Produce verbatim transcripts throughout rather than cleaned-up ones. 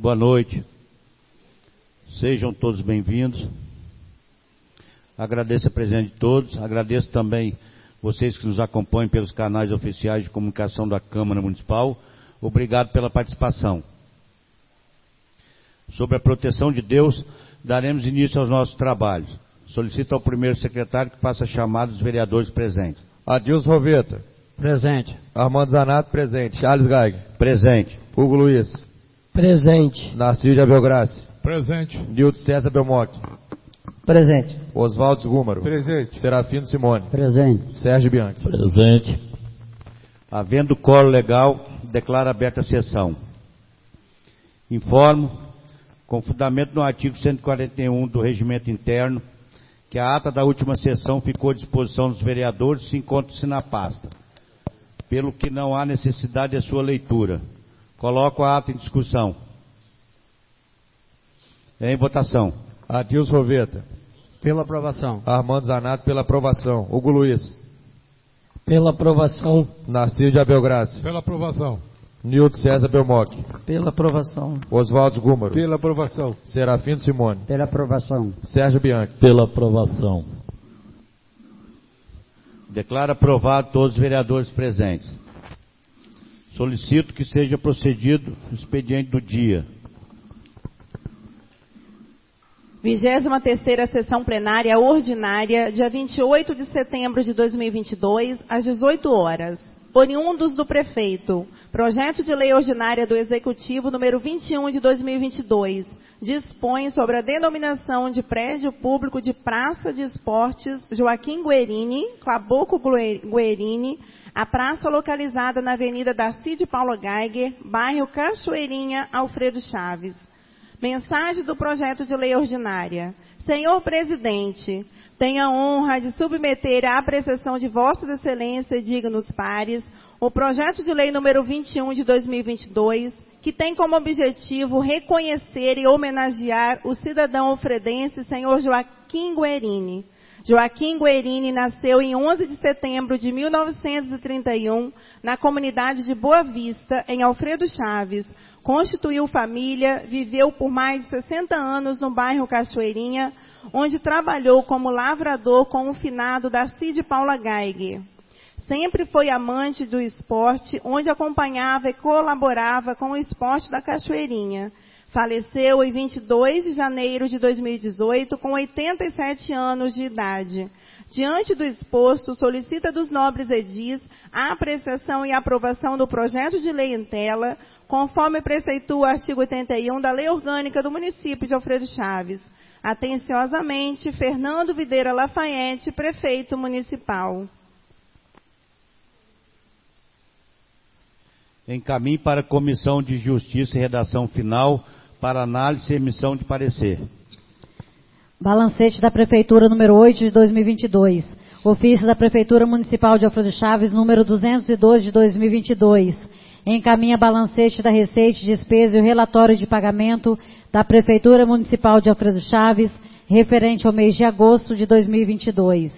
Boa noite. Sejam todos bem-vindos. Agradeço a presença de todos. Agradeço também vocês que nos acompanham pelos canais oficiais de comunicação da Câmara Municipal. Obrigado pela participação. Sobre a proteção de Deus, daremos início aos nossos trabalhos. Solicito ao primeiro secretário que faça a chamada dos vereadores presentes. Adilson Roveta. Presente. Armando Zanato, presente. Charles Geiger. Presente. Hugo Luiz. Presente. Narciso de Abelgrace. Presente. Nilton César Belmonte. Presente. Oswaldo Gúmaro. Presente. Serafino Simone. Presente. Sérgio Bianchi. Presente. Havendo quórum legal, declaro aberta a sessão. Informo, com fundamento no artigo cento e quarenta e um do Regimento Interno, que a ata da última sessão ficou à disposição dos vereadores e se encontra-se na pasta, pelo que não há necessidade de sua leitura. Coloco a ata em discussão. Em votação. Adilson Roveta. Pela aprovação. Armando Zanato, pela aprovação. Hugo Luiz. Pela aprovação. Narciso de Abelgrace. Pela aprovação. Nilton César Belmonte. Pela aprovação. Oswaldo Gúmaro. Pela aprovação. Serafino Simone. Pela aprovação. Sérgio Bianchi. Pela aprovação. Declaro aprovado todos os vereadores presentes. Solicito que seja procedido o expediente do dia. vigésima terceira Sessão Plenária Ordinária, dia vinte e oito de setembro de dois mil e vinte e dois, às dezoito horas. Oriundos do Prefeito. Projeto de Lei Ordinária do Executivo número vinte e um de dois mil e vinte e dois. Dispõe sobre a denominação de prédio público de Praça de Esportes Joaquim Guerini, Claboco Guerini, a praça localizada na Avenida Darcy de Paula Geiger, bairro Cachoeirinha, Alfredo Chaves. Mensagem do projeto de lei ordinária. Senhor Presidente, tenho a honra de submeter à apreciação de Vossas Excelências e dignos pares o projeto de lei número vinte e um de dois mil e vinte e dois, que tem como objetivo reconhecer e homenagear o cidadão alfredense senhor Joaquim Guerini. Joaquim Guerini nasceu em onze de setembro de mil novecentos e trinta e um, na comunidade de Boa Vista, em Alfredo Chaves. Constituiu família, viveu por mais de sessenta anos no bairro Cachoeirinha, onde trabalhou como lavrador com o finado Darcy de Paula Geiger. Sempre foi amante do esporte, onde acompanhava e colaborava com o esporte da Cachoeirinha. Faleceu em vinte e dois de janeiro de dois mil e dezoito, com oitenta e sete anos de idade. Diante do exposto, solicita dos nobres edis a apreciação e aprovação do projeto de lei em tela, conforme preceitua o artigo oitenta e um da Lei Orgânica do Município de Alfredo Chaves. Atenciosamente, Fernando Videira Lafayette, Prefeito Municipal. Encaminhe para a Comissão de Justiça e Redação Final para análise e emissão de parecer. Balancete da Prefeitura número oito de dois mil e vinte e dois. Ofício da Prefeitura Municipal de Alfredo Chaves número duzentos e doze de dois mil e vinte e dois. Encaminha balancete da Receita e Despesa e o relatório de pagamento da Prefeitura Municipal de Alfredo Chaves, referente ao mês de agosto de dois mil e vinte e dois.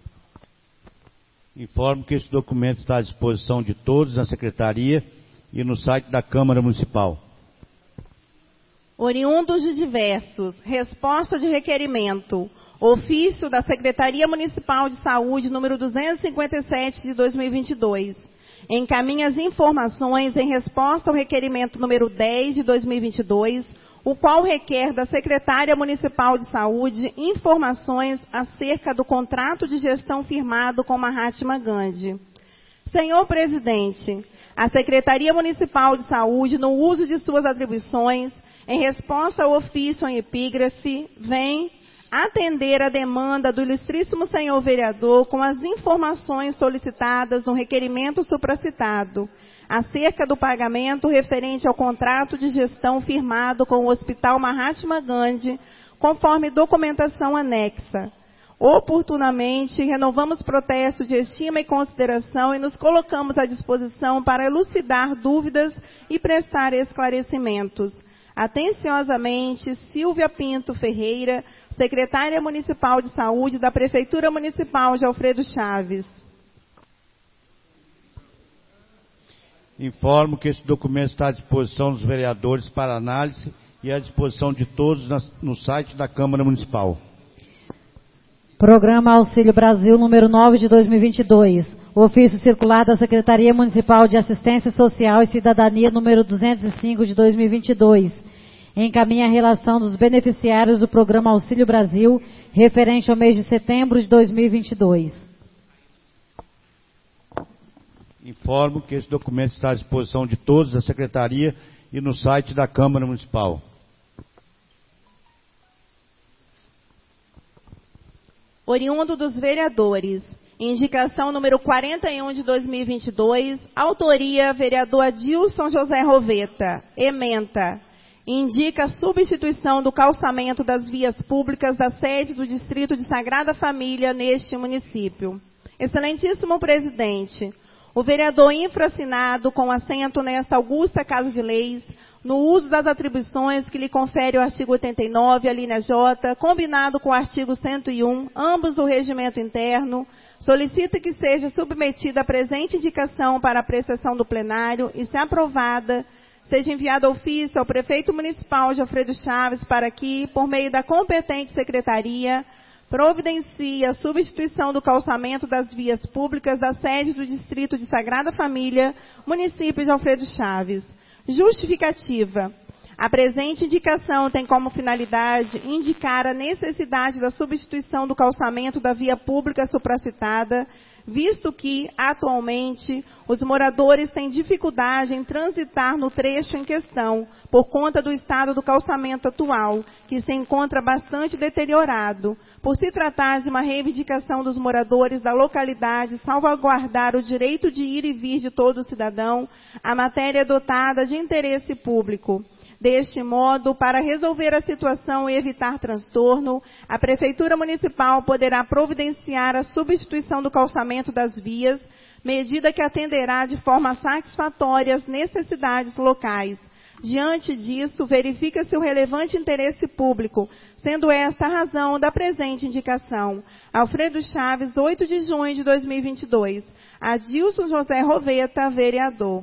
Informo que esse documento está à disposição de todos na Secretaria e no site da Câmara Municipal. Oriundos de diversos. Resposta de requerimento. Ofício da Secretaria Municipal de Saúde, número duzentos e cinquenta e sete de dois mil e vinte e dois. Encaminha as informações em resposta ao requerimento número dez de dois mil e vinte e dois, o qual requer da Secretária Municipal de Saúde informações acerca do contrato de gestão firmado com Mahatma Gandhi. Senhor Presidente, a Secretaria Municipal de Saúde, no uso de suas atribuições, em resposta ao ofício em epígrafe, vem atender a demanda do ilustríssimo senhor vereador com as informações solicitadas no requerimento supracitado, acerca do pagamento referente ao contrato de gestão firmado com o Hospital Mahatma Gandhi, conforme documentação anexa. Oportunamente, renovamos protesto de estima e consideração e nos colocamos à disposição para elucidar dúvidas e prestar esclarecimentos. Atenciosamente, Silvia Pinto Ferreira, Secretária Municipal de Saúde da Prefeitura Municipal de Alfredo Chaves. Informo que esse documento está à disposição dos vereadores para análise e à disposição de todos nas, no site da Câmara Municipal. Programa Auxílio Brasil número nove de dois mil e vinte e dois. Ofício circular da Secretaria Municipal de Assistência Social e Cidadania número duzentos e cinco de dois mil e vinte e dois. Encaminha a relação dos beneficiários do Programa Auxílio Brasil referente ao mês de setembro de dois mil e vinte e dois. Informo que esse documento está à disposição de todos da Secretaria e no site da Câmara Municipal. Oriundo dos vereadores. Indicação número quarenta e um de dois mil e vinte e dois. Autoria, vereador Adilson José Roveta. Ementa. Indica a substituição do calçamento das vias públicas da sede do Distrito de Sagrada Família neste município. Excelentíssimo presidente, o vereador infraassinado com assento nesta augusta Casa de Leis, no uso das atribuições que lhe confere o artigo oitenta e nove, a linha J, combinado com o artigo cento e um, ambos do regimento interno, solicita que seja submetida a presente indicação para apreciação do plenário e, se aprovada, seja enviado ofício ao prefeito municipal de Alfredo Chaves para que, por meio da competente secretaria, providencie a substituição do calçamento das vias públicas da sede do Distrito de Sagrada Família, município de Alfredo Chaves. Justificativa. A presente indicação tem como finalidade indicar a necessidade da substituição do calçamento da via pública supracitada, visto que, atualmente, os moradores têm dificuldade em transitar no trecho em questão, por conta do estado do calçamento atual, que se encontra bastante deteriorado. Por se tratar de uma reivindicação dos moradores da localidade, salvaguardar o direito de ir e vir de todo cidadão, a matéria é dotada de interesse público. Deste modo, para resolver a situação e evitar transtorno, a Prefeitura Municipal poderá providenciar a substituição do calçamento das vias, medida que atenderá de forma satisfatória às necessidades locais. Diante disso, verifica-se o relevante interesse público, sendo esta a razão da presente indicação. Alfredo Chaves, oito de junho de dois mil e vinte e dois. Adilson José Roveta, vereador.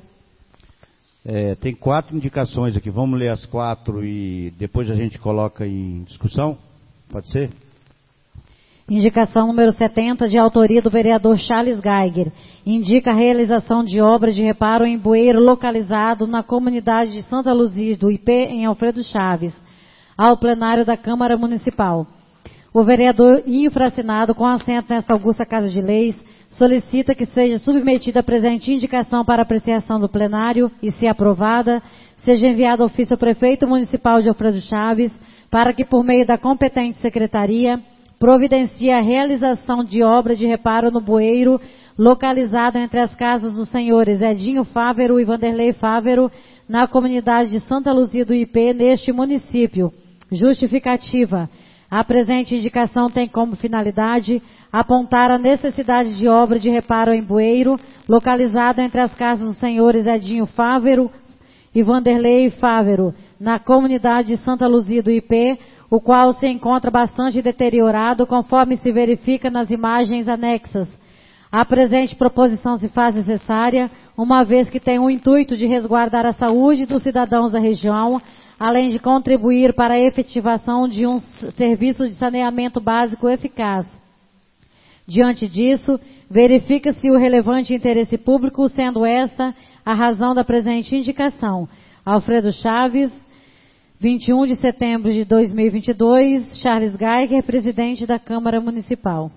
É, tem quatro indicações aqui. Vamos ler as quatro e depois a gente coloca em discussão? Pode ser? Indicação número setenta, de autoria do vereador Charles Geiger. Indica a realização de obras de reparo em bueiro localizado na comunidade de Santa Luzia do I P, em Alfredo Chaves, ao plenário da Câmara Municipal. O vereador infraassinado com assento nesta augusta Casa de Leis solicita que seja submetida a presente indicação para apreciação do plenário e, se aprovada, seja enviado ofício ao prefeito municipal de Alfredo Chaves para que, por meio da competente secretaria, providencie a realização de obra de reparo no bueiro localizado entre as casas dos senhores Edinho Fávero e Vanderlei Fávero, na comunidade de Santa Luzia do I P, neste município. Justificativa. A presente indicação tem como finalidade apontar a necessidade de obra de reparo em bueiro, localizado entre as casas dos senhores Edinho Fávero e Vanderlei Fávero, na comunidade de Santa Luzia do I P, o qual se encontra bastante deteriorado, conforme se verifica nas imagens anexas. A presente proposição se faz necessária, uma vez que tem o intuito de resguardar a saúde dos cidadãos da região, além de contribuir para a efetivação de um serviço de saneamento básico eficaz. Diante disso, verifica-se o relevante interesse público, sendo esta a razão da presente indicação. Alfredo Chaves, vinte e um de setembro de dois mil e vinte e dois, Charles Geiger, presidente da Câmara Municipal.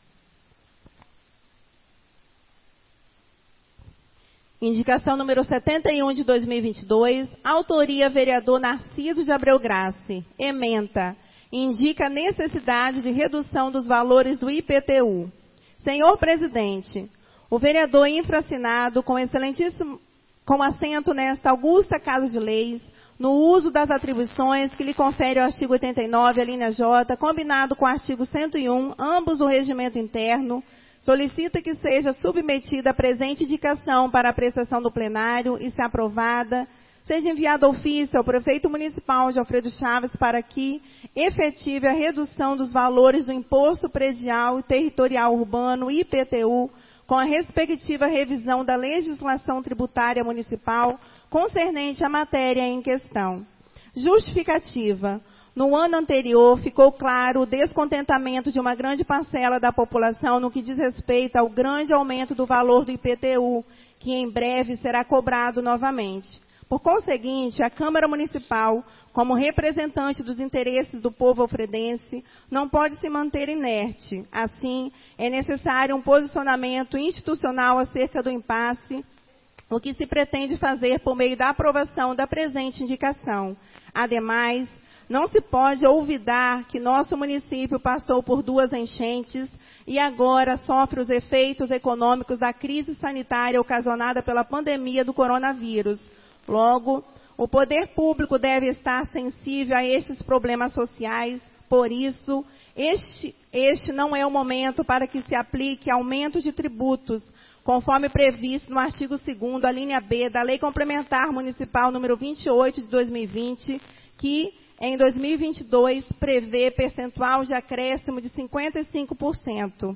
Indicação número setenta e um de dois mil e vinte e dois, autoria vereador Narciso de Abreu Grassi. Ementa. Indica a necessidade de redução dos valores do I P T U. Senhor presidente, o vereador infraassinado com excelentíssimo, com assento nesta augusta Casa de Leis, no uso das atribuições que lhe confere o artigo oitenta e nove, a linha J, combinado com o artigo cento e um, ambos do regimento interno, solicita que seja submetida a presente indicação para apreciação do plenário e, se aprovada, seja enviado ofício ao prefeito municipal de Alfredo Chaves para que efetive a redução dos valores do Imposto Predial e Territorial Urbano, I P T U, com a respectiva revisão da legislação tributária municipal concernente à matéria em questão. Justificativa. No ano anterior, ficou claro o descontentamento de uma grande parcela da população no que diz respeito ao grande aumento do valor do I P T U, que em breve será cobrado novamente. Por conseguinte, a Câmara Municipal, como representante dos interesses do povo alfredense, não pode se manter inerte. Assim, é necessário um posicionamento institucional acerca do impasse, o que se pretende fazer por meio da aprovação da presente indicação. Ademais, não se pode olvidar que nosso município passou por duas enchentes e agora sofre os efeitos econômicos da crise sanitária ocasionada pela pandemia do coronavírus. Logo, o poder público deve estar sensível a estes problemas sociais. Por isso, este, este não é o momento para que se aplique aumento de tributos, conforme previsto no artigo segundo, a linha B da Lei Complementar Municipal número vinte e oito de dois mil e vinte, que em dois mil e vinte e dois prevê percentual de acréscimo de cinquenta e cinco por cento.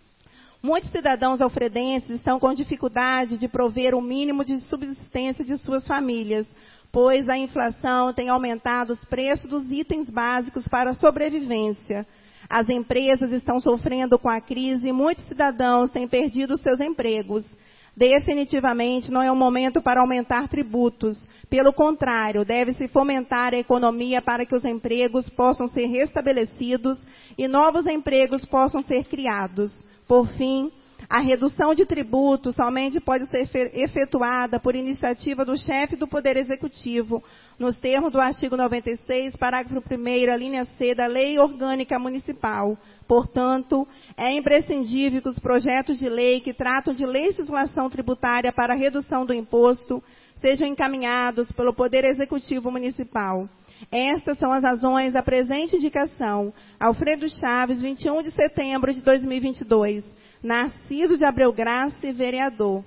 Muitos cidadãos alfredenses estão com dificuldade de prover o mínimo de subsistência de suas famílias, pois a inflação tem aumentado os preços dos itens básicos para a sobrevivência. As empresas estão sofrendo com a crise e muitos cidadãos têm perdido seus empregos. Definitivamente não é o momento para aumentar tributos. Pelo contrário, deve-se fomentar a economia para que os empregos possam ser restabelecidos e novos empregos possam ser criados. Por fim, a redução de tributos somente pode ser efetuada por iniciativa do chefe do Poder Executivo, nos termos do artigo noventa e seis, parágrafo primeiro, a linha C da Lei Orgânica Municipal. Portanto, é imprescindível que os projetos de lei que tratam de legislação tributária para a redução do imposto sejam encaminhados pelo Poder Executivo Municipal. Estas são as razões da presente indicação. Alfredo Chaves, vinte e um de setembro de dois mil e vinte e dois. Narciso de Abreu Graça, vereador.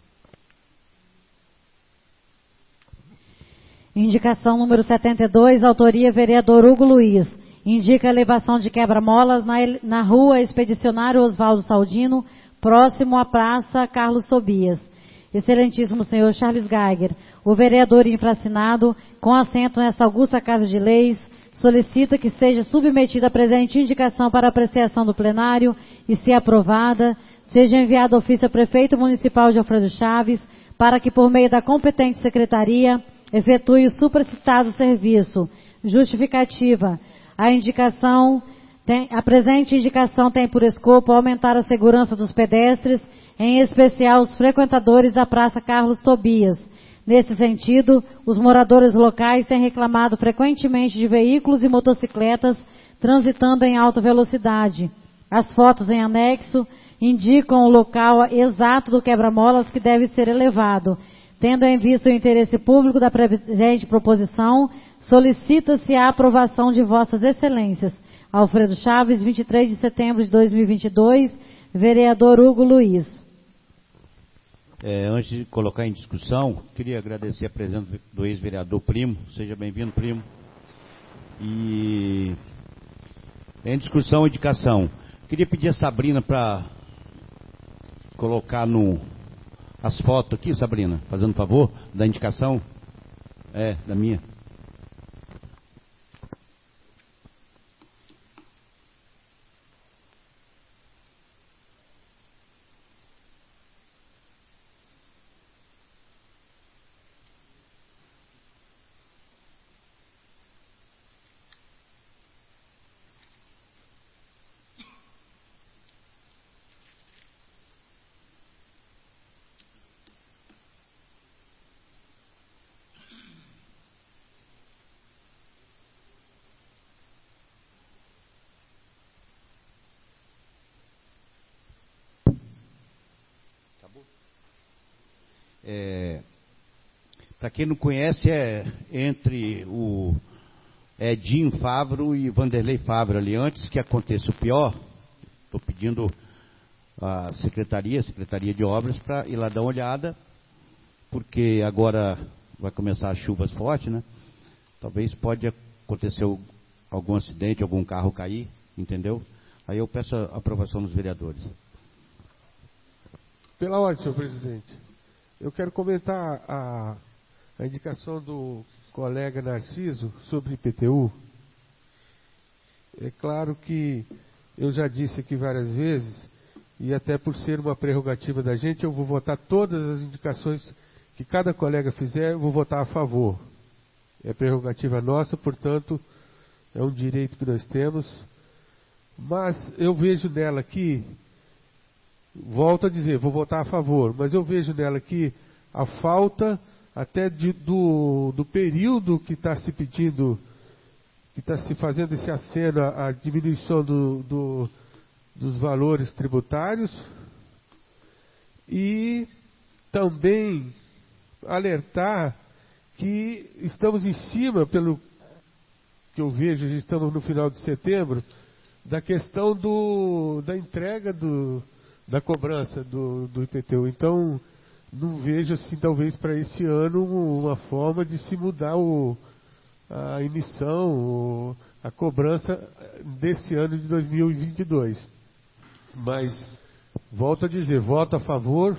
Indicação número setenta e dois, autoria vereador Hugo Luiz. Indica a elevação de quebra-molas na, na rua Expedicionário Oswaldo Saldino, próximo à Praça Carlos Tobias. Excelentíssimo senhor Charles Geiger, o vereador infracinado, com assento nesta augusta Casa de Leis, solicita que seja submetida a presente indicação para apreciação do plenário e, se aprovada, seja enviado ofício ao prefeito municipal de Alfredo Chaves para que, por meio da competente secretaria, efetue o supracitado serviço. Justificativa. A indicação tem, a presente indicação tem por escopo aumentar a segurança dos pedestres, em especial os frequentadores da Praça Carlos Tobias. Nesse sentido, os moradores locais têm reclamado frequentemente de veículos e motocicletas transitando em alta velocidade. As fotos em anexo indicam o local exato do quebra-molas que deve ser elevado. Tendo em vista o interesse público da presente proposição, solicita-se a aprovação de vossas excelências. Alfredo Chaves, vinte e três de setembro de dois mil e vinte e dois, vereador Hugo Luiz. É, antes de colocar em discussão, queria agradecer a presença do ex-vereador Primo. Seja bem-vindo, Primo. E em discussão e indicação, queria pedir a Sabrina para colocar no, as fotos aqui, Sabrina, fazendo favor, da indicação. É, da minha. É, para quem não conhece, é entre o Edinho Favro e Vanderlei Favro ali. Antes que aconteça o pior, estou pedindo a secretaria, a Secretaria de Obras, para ir lá dar uma olhada, porque agora vai começar as chuvas fortes, né? Talvez pode acontecer algum acidente, algum carro cair, entendeu? Aí eu peço a aprovação dos vereadores. Pela ordem, senhor presidente. Eu quero comentar a, a indicação do colega Narciso sobre I P T U. É claro que eu já disse aqui várias vezes, e até por ser uma prerrogativa da gente, eu vou votar todas as indicações que cada colega fizer, eu vou votar a favor. É prerrogativa nossa, portanto, é um direito que nós temos. Mas eu vejo nela aqui, volto a dizer, vou votar a favor, mas eu vejo nela aqui a falta até de, do, do período que está se pedindo, que está se fazendo esse aceno à diminuição do, do, dos valores tributários, e também alertar que estamos em cima, pelo que eu vejo, já estamos no final de setembro, da questão do, da entrega do, da cobrança do, do I P T U. Então, não vejo assim, talvez para esse ano, uma forma de se mudar o, a emissão, o, a cobrança desse ano de dois mil e vinte e dois. Mas, volto a dizer, voto a favor,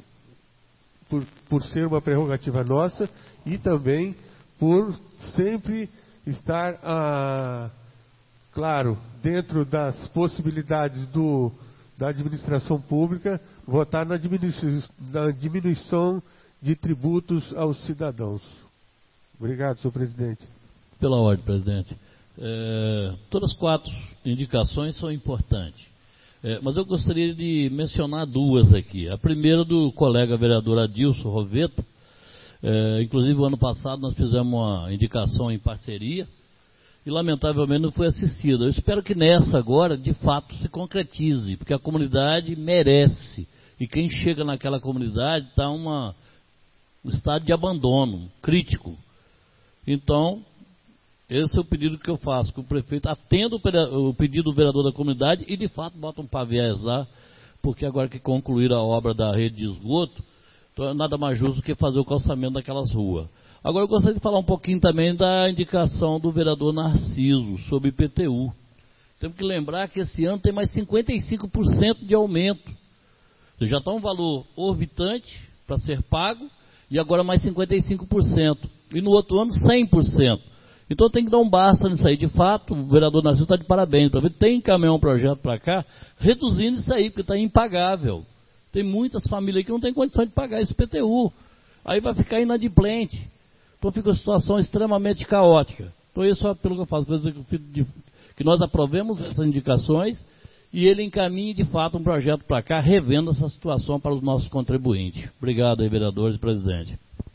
por, por ser uma prerrogativa nossa, e também por sempre estar, ah, claro, dentro das possibilidades do, da administração pública, votar na diminuição, na diminuição de tributos aos cidadãos. Obrigado, senhor presidente. Pela ordem, presidente. É, todas as quatro indicações são importantes. É, mas eu gostaria de mencionar duas aqui. A primeira do colega vereador Adilson Roveto. É, inclusive, o ano passado nós fizemos uma indicação em parceria e, lamentavelmente, não foi assistida. Eu espero que nessa agora, de fato, se concretize, porque a comunidade merece. E quem chega naquela comunidade está em um estado de abandono crítico. Então, esse é o pedido que eu faço, que o prefeito atenda o pedido do vereador da comunidade e, de fato, bota um paviés lá, porque agora que concluir a obra da rede de esgoto, então é nada mais justo do que fazer o calçamento daquelas ruas. Agora eu gostaria de falar um pouquinho também da indicação do vereador Narciso sobre I P T U. Temos que lembrar que esse ano tem mais cinquenta e cinco por cento de aumento. Já está um valor orbitante para ser pago, e agora mais cinquenta e cinco por cento. E no outro ano, cem por cento. Então tem que dar um basta nisso aí. De fato, o vereador Narciso está de parabéns. Tem que encaminhar um projeto para cá, reduzindo isso aí, porque está impagável. Tem muitas famílias que não têm condição de pagar esse I P T U. Aí vai ficar inadimplente. Então fica uma situação extremamente caótica. Então isso é pelo que eu faço, que nós aprovemos essas indicações e ele encaminhe de fato um projeto para cá, revendo essa situação para os nossos contribuintes. Obrigado aí, vereadores e presidente.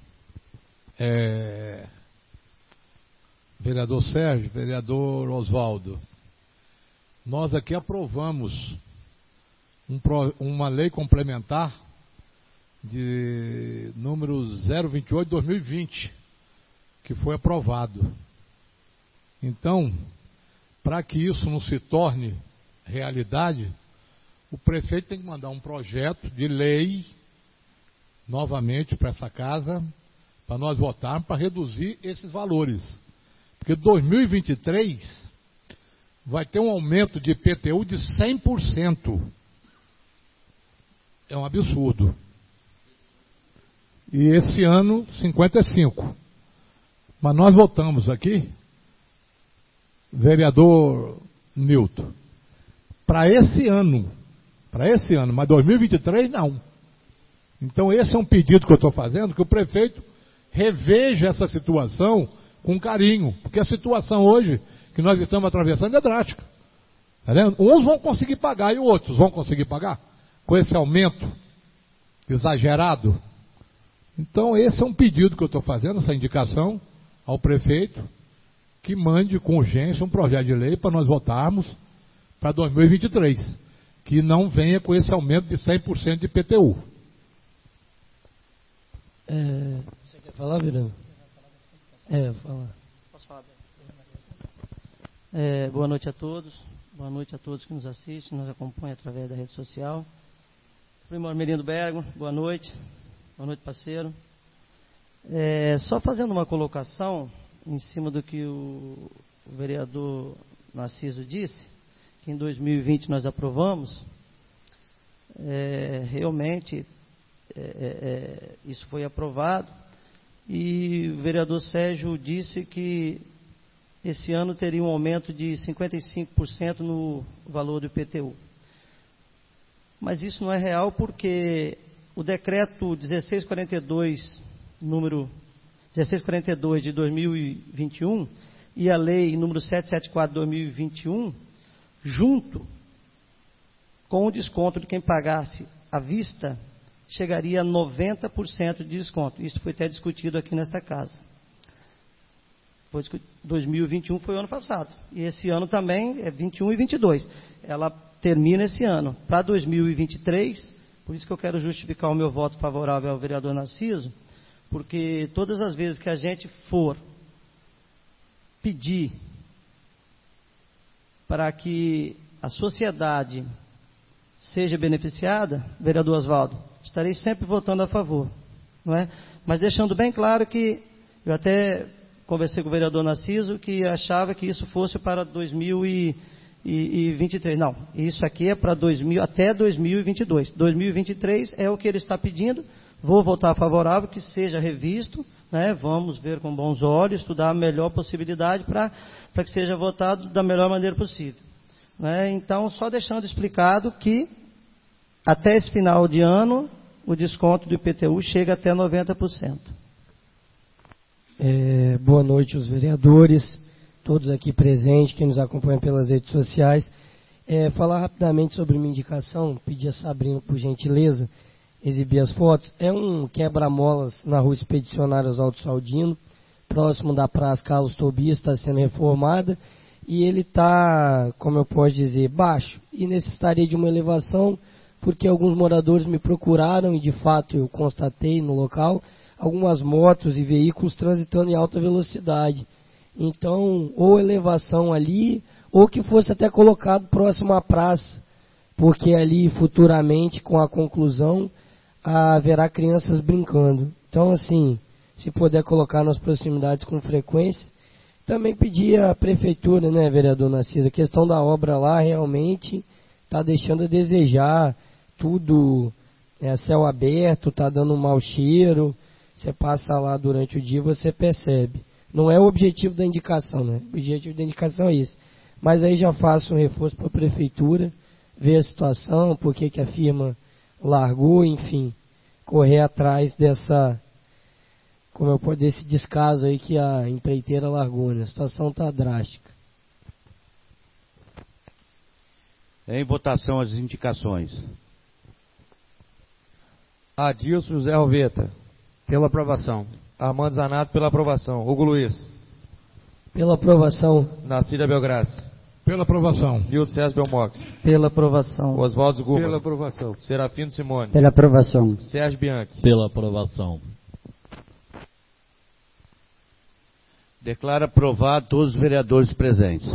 É... Vereador Sérgio, vereador Oswaldo, nós aqui aprovamos um pro, uma lei complementar de número zero vinte e oito de dois mil e vinte, que foi aprovado. Então, para que isso não se torne realidade, o prefeito tem que mandar um projeto de lei novamente para essa casa, para nós votarmos, para reduzir esses valores. Porque dois mil e vinte e três vai ter um aumento de I P T U de cem por cento. É um absurdo. E esse ano, cinquenta e cinco por cento. Mas nós votamos aqui, vereador Nilton, para esse ano, para esse ano, mas dois mil e vinte e três não. Então esse é um pedido que eu estou fazendo, que o prefeito reveja essa situação com carinho, porque a situação hoje que nós estamos atravessando é drástica. Tá vendo? Uns vão conseguir pagar e outros vão conseguir pagar com esse aumento exagerado. Então esse é um pedido que eu estou fazendo, essa indicação ao prefeito, que mande com urgência um projeto de lei para nós votarmos para dois mil e vinte e três, que não venha com esse aumento de cem por cento de I P T U. É, você quer falar, Virano? É, falar. Posso falar? É, boa noite a todos. Boa noite a todos que nos assistem, nos acompanham através da rede social. Primor Merindo Bergo, boa noite. Boa noite, parceiro. É, só fazendo uma colocação em cima do que o, o vereador Narciso disse, que em dois mil e vinte nós aprovamos. é, realmente é, é, isso foi aprovado e o vereador Sérgio disse que esse ano teria um aumento de cinquenta e cinco por cento no valor do I P T U. Mas isso não é real porque o decreto dezesseis quarenta e dois, número dezesseis quarenta e dois de dois mil e vinte e um e a lei número setecentos e setenta e quatro de dois mil e vinte e um, junto com o desconto de quem pagasse à vista, chegaria a noventa por cento de desconto. Isso foi até discutido aqui nesta casa. Foi dois mil e vinte e um foi o ano passado. E esse ano também é vinte e um e vinte e dois. Ela termina esse ano. Para dois mil e vinte e três, por isso que eu quero justificar o meu voto favorável ao vereador Narciso, porque todas as vezes que a gente for pedir para que a sociedade seja beneficiada, vereador Oswaldo, estarei sempre votando a favor, não é? Mas deixando bem claro que eu até conversei com o vereador Narciso que achava que isso fosse para dois mil e vinte e três. Não, isso aqui é para dois mil, até dois mil e vinte e dois. dois mil e vinte e três é o que ele está pedindo. Vou votar favorável, que seja revisto, né? Vamos ver com bons olhos, estudar a melhor possibilidade para que seja votado da melhor maneira possível. Né? Então, só deixando explicado que até esse final de ano, o desconto do I P T U chega até noventa por cento. É, boa noite aos vereadores, todos aqui presentes, quem nos acompanha pelas redes sociais. É, falar rapidamente sobre minha indicação, pedir a Sabrina, por gentileza, exibir as fotos. É um quebra-molas na rua Expedicionário Oswaldo Saldino, próximo da Praça Carlos Tobias, está sendo reformada, e ele está, como eu posso dizer, baixo, e necessitaria de uma elevação, porque alguns moradores me procuraram, e de fato eu constatei no local, algumas motos e veículos transitando em alta velocidade. Então, ou elevação ali, ou que fosse até colocado próximo à praça, porque ali futuramente, com a conclusão, haverá crianças brincando. Então, assim, se puder colocar nas proximidades com frequência. Também pedir à prefeitura, né, vereador Narciso, a questão da obra lá realmente está deixando a desejar, tudo é a céu aberto, está dando um mau cheiro, você passa lá durante o dia, você percebe. Não é o objetivo da indicação, né? O objetivo da indicação é esse. Mas aí já faço um reforço para a prefeitura, ver a situação, por que que a firma largou, enfim, correr atrás dessa, como eu posso, desse descaso aí que a empreiteira largou, né? A situação está drástica. Em votação as indicações. Adilson José Alveta. Pela aprovação. Armando Zanato, pela aprovação. Hugo Luiz. Pela aprovação. Narcida Belgrace. Pela aprovação. Nildo César Belmoc. Pela aprovação. Oswaldo Guma. Pela aprovação. Serafino Simone. Pela aprovação. Sérgio Bianchi. Pela aprovação. Declaro aprovado todos os vereadores presentes.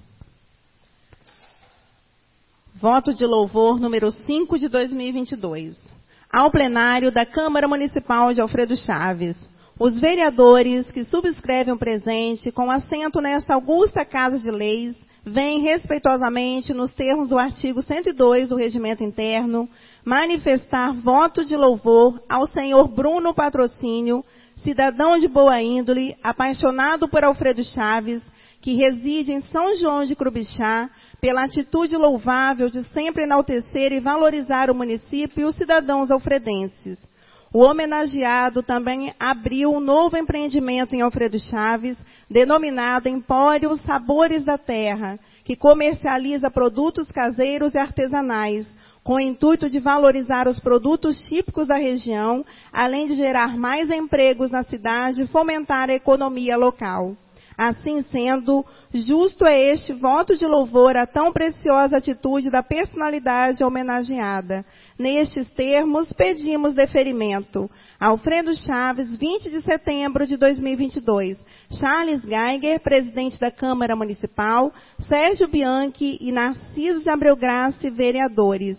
Voto de louvor número cinco de dois mil e vinte e dois. Ao plenário da Câmara Municipal de Alfredo Chaves. Os vereadores que subscrevem o presente com assento nesta augusta Casa de Leis, vêm respeitosamente, nos termos do artigo cento e dois do Regimento Interno, manifestar voto de louvor ao senhor Bruno Patrocínio, cidadão de boa índole, apaixonado por Alfredo Chaves, que reside em São João de Crubixá, pela atitude louvável de sempre enaltecer e valorizar o município e os cidadãos alfredenses. O homenageado também abriu um novo empreendimento em Alfredo Chaves, denominado Empório Sabores da Terra, que comercializa produtos caseiros e artesanais, com o intuito de valorizar os produtos típicos da região, além de gerar mais empregos na cidade e fomentar a economia local. Assim sendo, justo é este voto de louvor à tão preciosa atitude da personalidade homenageada. Nestes termos, pedimos deferimento. Alfredo Chaves, vinte de setembro de dois mil e vinte e dois. Charles Geiger, presidente da Câmara Municipal. Sérgio Bianchi e Narciso de Abreu Graça, vereadores.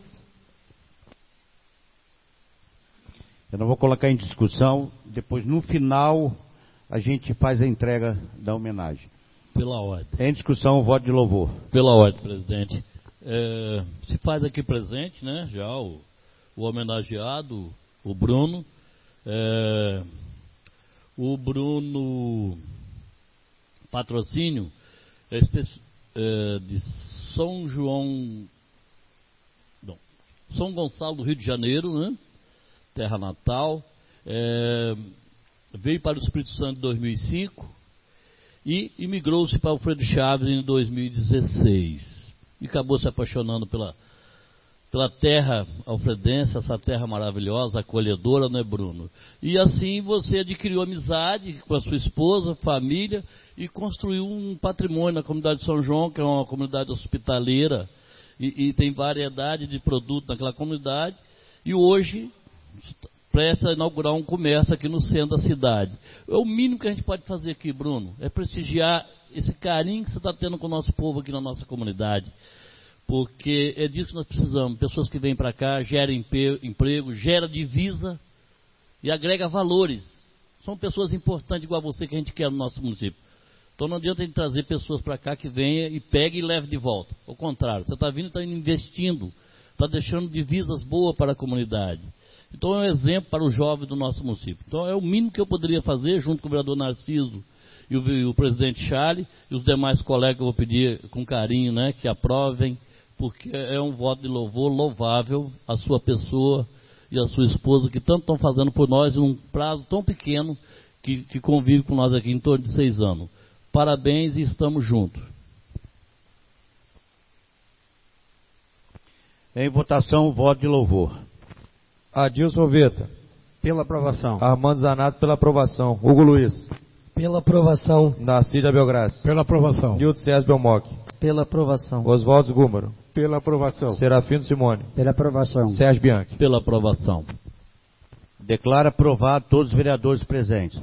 Eu não vou colocar em discussão, depois no final a gente faz a entrega da homenagem. Pela ordem. Em discussão, o voto de louvor. Pela ordem, presidente. É, se faz aqui presente, né, já o, o homenageado, o Bruno. É, o Bruno Patrocínio este, é, de São João, não, São Gonçalo do Rio de Janeiro, né? Terra natal. É, veio para o Espírito Santo em dois mil e cinco e imigrou-se para Alfredo Chaves em dois mil e dezesseis. E acabou se apaixonando pela, pela terra alfredense, essa terra maravilhosa, acolhedora, né, Bruno? E assim você adquiriu amizade com a sua esposa, família, e construiu um patrimônio na comunidade de São João, que é uma comunidade hospitaleira, e, e tem variedade de produtos naquela comunidade, e hoje presta a inaugurar um comércio aqui no centro da cidade. É o mínimo que a gente pode fazer aqui, Bruno, é prestigiar esse carinho que você está tendo com o nosso povo aqui na nossa comunidade. Porque é disso que nós precisamos. Pessoas que vêm para cá, geram emprego, gera divisa e agrega valores. São pessoas importantes igual a você que a gente quer no nosso município. Então não adianta a gente trazer pessoas para cá que venha e pegue e leve de volta. Ao contrário, você está vindo e está investindo, está deixando divisas boas para a comunidade. Então é um exemplo para os jovens do nosso município. Então é o mínimo que eu poderia fazer, junto com o vereador Narciso e o, e o presidente Charlie, e os demais colegas que eu vou pedir com carinho, né, que aprovem, porque é um voto de louvor louvável a sua pessoa e a sua esposa, que tanto estão fazendo por nós em um prazo tão pequeno, que, que convive com nós aqui em torno de seis anos. Parabéns e estamos juntos. Em votação, o voto de louvor. Adilson Roveta. Pela aprovação. Armando Zanato, pela aprovação. Hugo Luiz. Pela aprovação. Narcísio Abelgraça. Pela aprovação. Nilton César Belmoc. Pela aprovação. Oswaldo Gúmaro. Pela aprovação. Serafino Simone. Pela aprovação. Sérgio Bianchi. Pela aprovação. Declaro aprovado todos os vereadores presentes.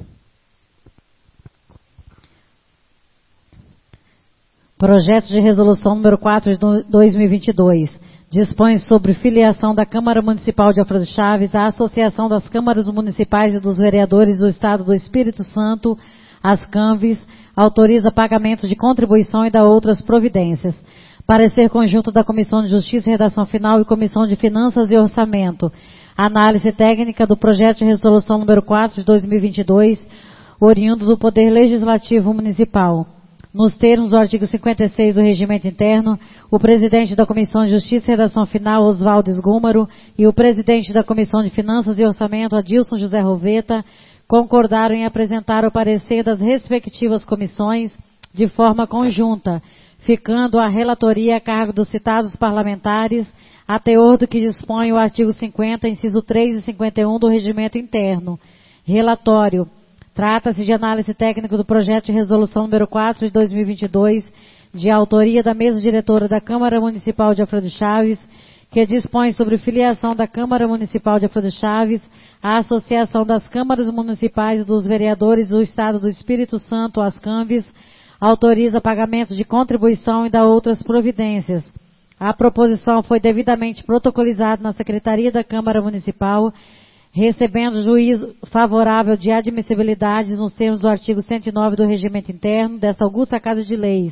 Projeto de resolução número quatro de dois mil e vinte e dois. Dispõe sobre filiação da Câmara Municipal de Alfredo Chaves à Associação das Câmaras Municipais e dos Vereadores do Estado do Espírito Santo, as CANVES, autoriza pagamento de contribuição e dá outras providências. Parecer conjunto da Comissão de Justiça e Redação Final e Comissão de Finanças e Orçamento. Análise técnica do projeto de resolução número quatro de dois mil e vinte e dois, oriundo do Poder Legislativo Municipal. Nos termos do artigo cinquenta e seis do Regimento Interno, o presidente da Comissão de Justiça e Redação Final, Oswaldo Gúmaro, e o presidente da Comissão de Finanças e Orçamento, Adilson José Roveta, concordaram em apresentar o parecer das respectivas comissões de forma conjunta, ficando a relatoria a cargo dos citados parlamentares, a teor do que dispõe o artigo cinquenta, inciso três e cinquenta e um do Regimento Interno. Relatório. Trata-se de análise técnica do projeto de resolução número quatro de dois mil e vinte e dois, de autoria da mesa diretora da Câmara Municipal de Alfredo Chaves, que dispõe sobre filiação da Câmara Municipal de Alfredo Chaves à Associação das Câmaras Municipais e dos Vereadores do Estado do Espírito Santo, as CANVES, autoriza pagamento de contribuição e dá outras providências. A proposição foi devidamente protocolizada na Secretaria da Câmara Municipal, recebendo juízo favorável de admissibilidade nos termos do artigo cento e nove do Regimento Interno desta augusta Casa de Leis.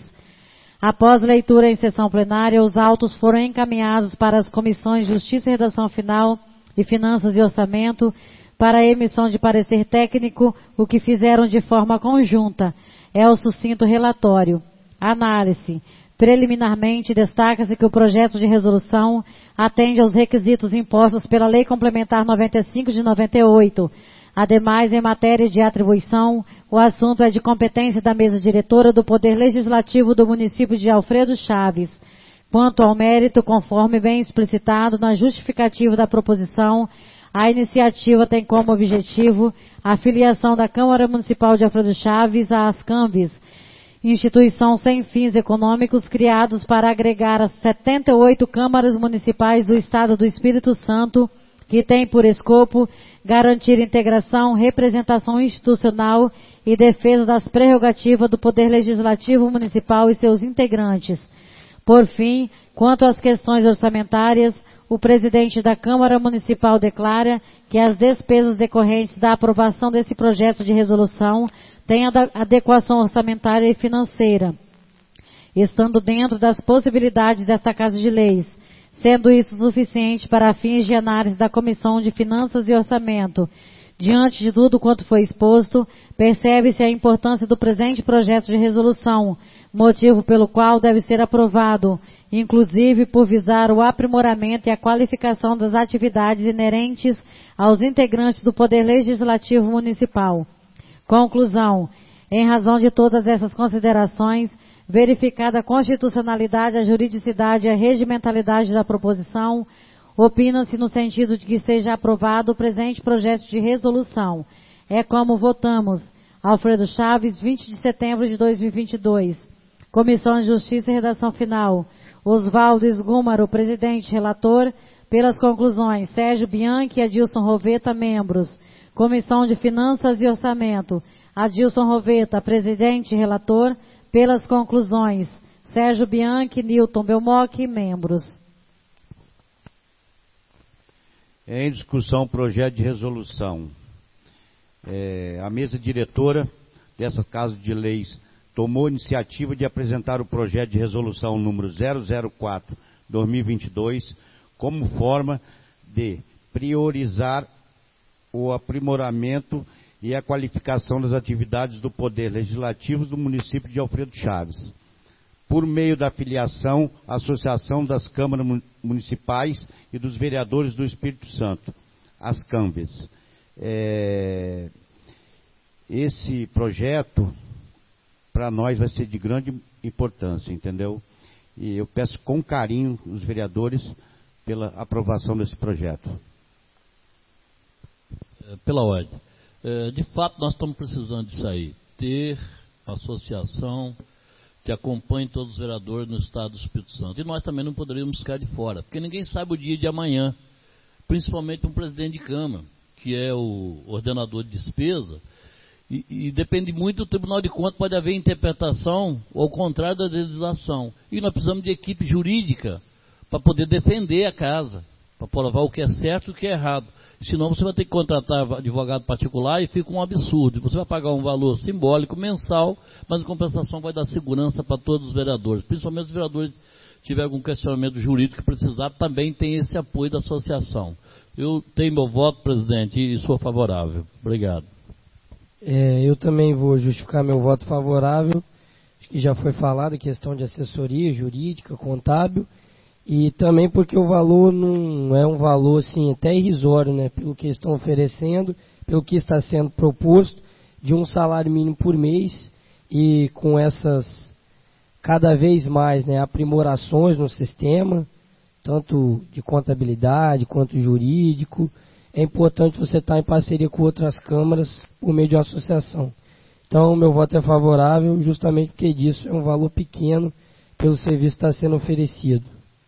Após leitura em sessão plenária, os autos foram encaminhados para as comissões de Justiça e Redação Final e Finanças e Orçamento para a emissão de parecer técnico, o que fizeram de forma conjunta. É o sucinto relatório. Análise. Preliminarmente, destaca-se que o projeto de resolução atende aos requisitos impostos pela Lei Complementar noventa e cinco de noventa e oito. Ademais, em matéria de atribuição, o assunto é de competência da mesa diretora do Poder Legislativo do município de Alfredo Chaves. Quanto ao mérito, conforme bem explicitado na justificativa da proposição, a iniciativa tem como objetivo a filiação da Câmara Municipal de Alfredo Chaves às CANVES, instituição sem fins econômicos criados para agregar as setenta e oito câmaras municipais do Estado do Espírito Santo, que tem por escopo garantir integração, representação institucional e defesa das prerrogativas do Poder Legislativo Municipal e seus integrantes. Por fim, quanto às questões orçamentárias, o presidente da Câmara Municipal declara que as despesas decorrentes da aprovação desse projeto de resolução têm adequação orçamentária e financeira, estando dentro das possibilidades desta Casa de Leis, sendo isso suficiente para fins de análise da Comissão de Finanças e Orçamento. Diante de tudo quanto foi exposto, percebe-se a importância do presente projeto de resolução, motivo pelo qual deve ser aprovado, inclusive por visar o aprimoramento e a qualificação das atividades inerentes aos integrantes do Poder Legislativo Municipal. Conclusão. Em razão de todas essas considerações, verificada a constitucionalidade, a juridicidade e a regimentalidade da proposição, opina-se no sentido de que seja aprovado o presente projeto de resolução. É como votamos. Alfredo Chaves, vinte de setembro de dois mil e vinte e dois. Comissão de Justiça e Redação Final. Oswaldo Esgúmaro, presidente, relator. Pelas conclusões, Sérgio Bianchi e Adilson Roveta, membros. Comissão de Finanças e Orçamento. Adilson Roveta, presidente, relator. Pelas conclusões, Sérgio Bianchi, Newton Belmoc, membros. Em discussão, projeto de resolução. É, a mesa diretora dessa Casa de Leis tomou iniciativa de apresentar o projeto de resolução número zero zero quatro barra dois mil e vinte e dois como forma de priorizar o aprimoramento e a qualificação das atividades do Poder Legislativo do município de Alfredo Chaves, por meio da filiação à Associação das Câmaras Municipais e dos Vereadores do Espírito Santo, as CAMVES. É, esse projeto, para nós, vai ser de grande importância, entendeu? E eu peço com carinho os vereadores pela aprovação desse projeto. Pela ordem. De fato, nós estamos precisando disso aí. Ter associação que acompanhe todos os vereadores no estado do Espírito Santo. E nós também não poderíamos ficar de fora, porque ninguém sabe o dia de amanhã, principalmente um presidente de Câmara, que é o ordenador de despesa, e, e depende muito do Tribunal de Contas, pode haver interpretação ao contrário da legislação. E nós precisamos de equipe jurídica para poder defender a casa, para provar o que é certo e o que é errado. Senão você vai ter que contratar advogado particular e fica um absurdo. Você vai pagar um valor simbólico mensal, mas em compensação vai dar segurança para todos os vereadores. Principalmente os vereadores que tiverem algum questionamento jurídico que precisar, também tem esse apoio da associação. Eu tenho meu voto, presidente, e sou favorável. Obrigado. É, eu também vou justificar meu voto favorável. Acho que já foi falado a questão de assessoria jurídica, contábil. E também porque o valor não é um valor assim, até irrisório, né? Pelo que estão oferecendo, pelo que está sendo proposto, de um salário mínimo por mês, e com essas cada vez mais, né, aprimorações no sistema, tanto de contabilidade quanto jurídico. É importante você estar em parceria com outras câmaras por meio de uma associação. Então, meu voto é favorável, justamente porque disso é um valor pequeno pelo serviço que está sendo oferecido.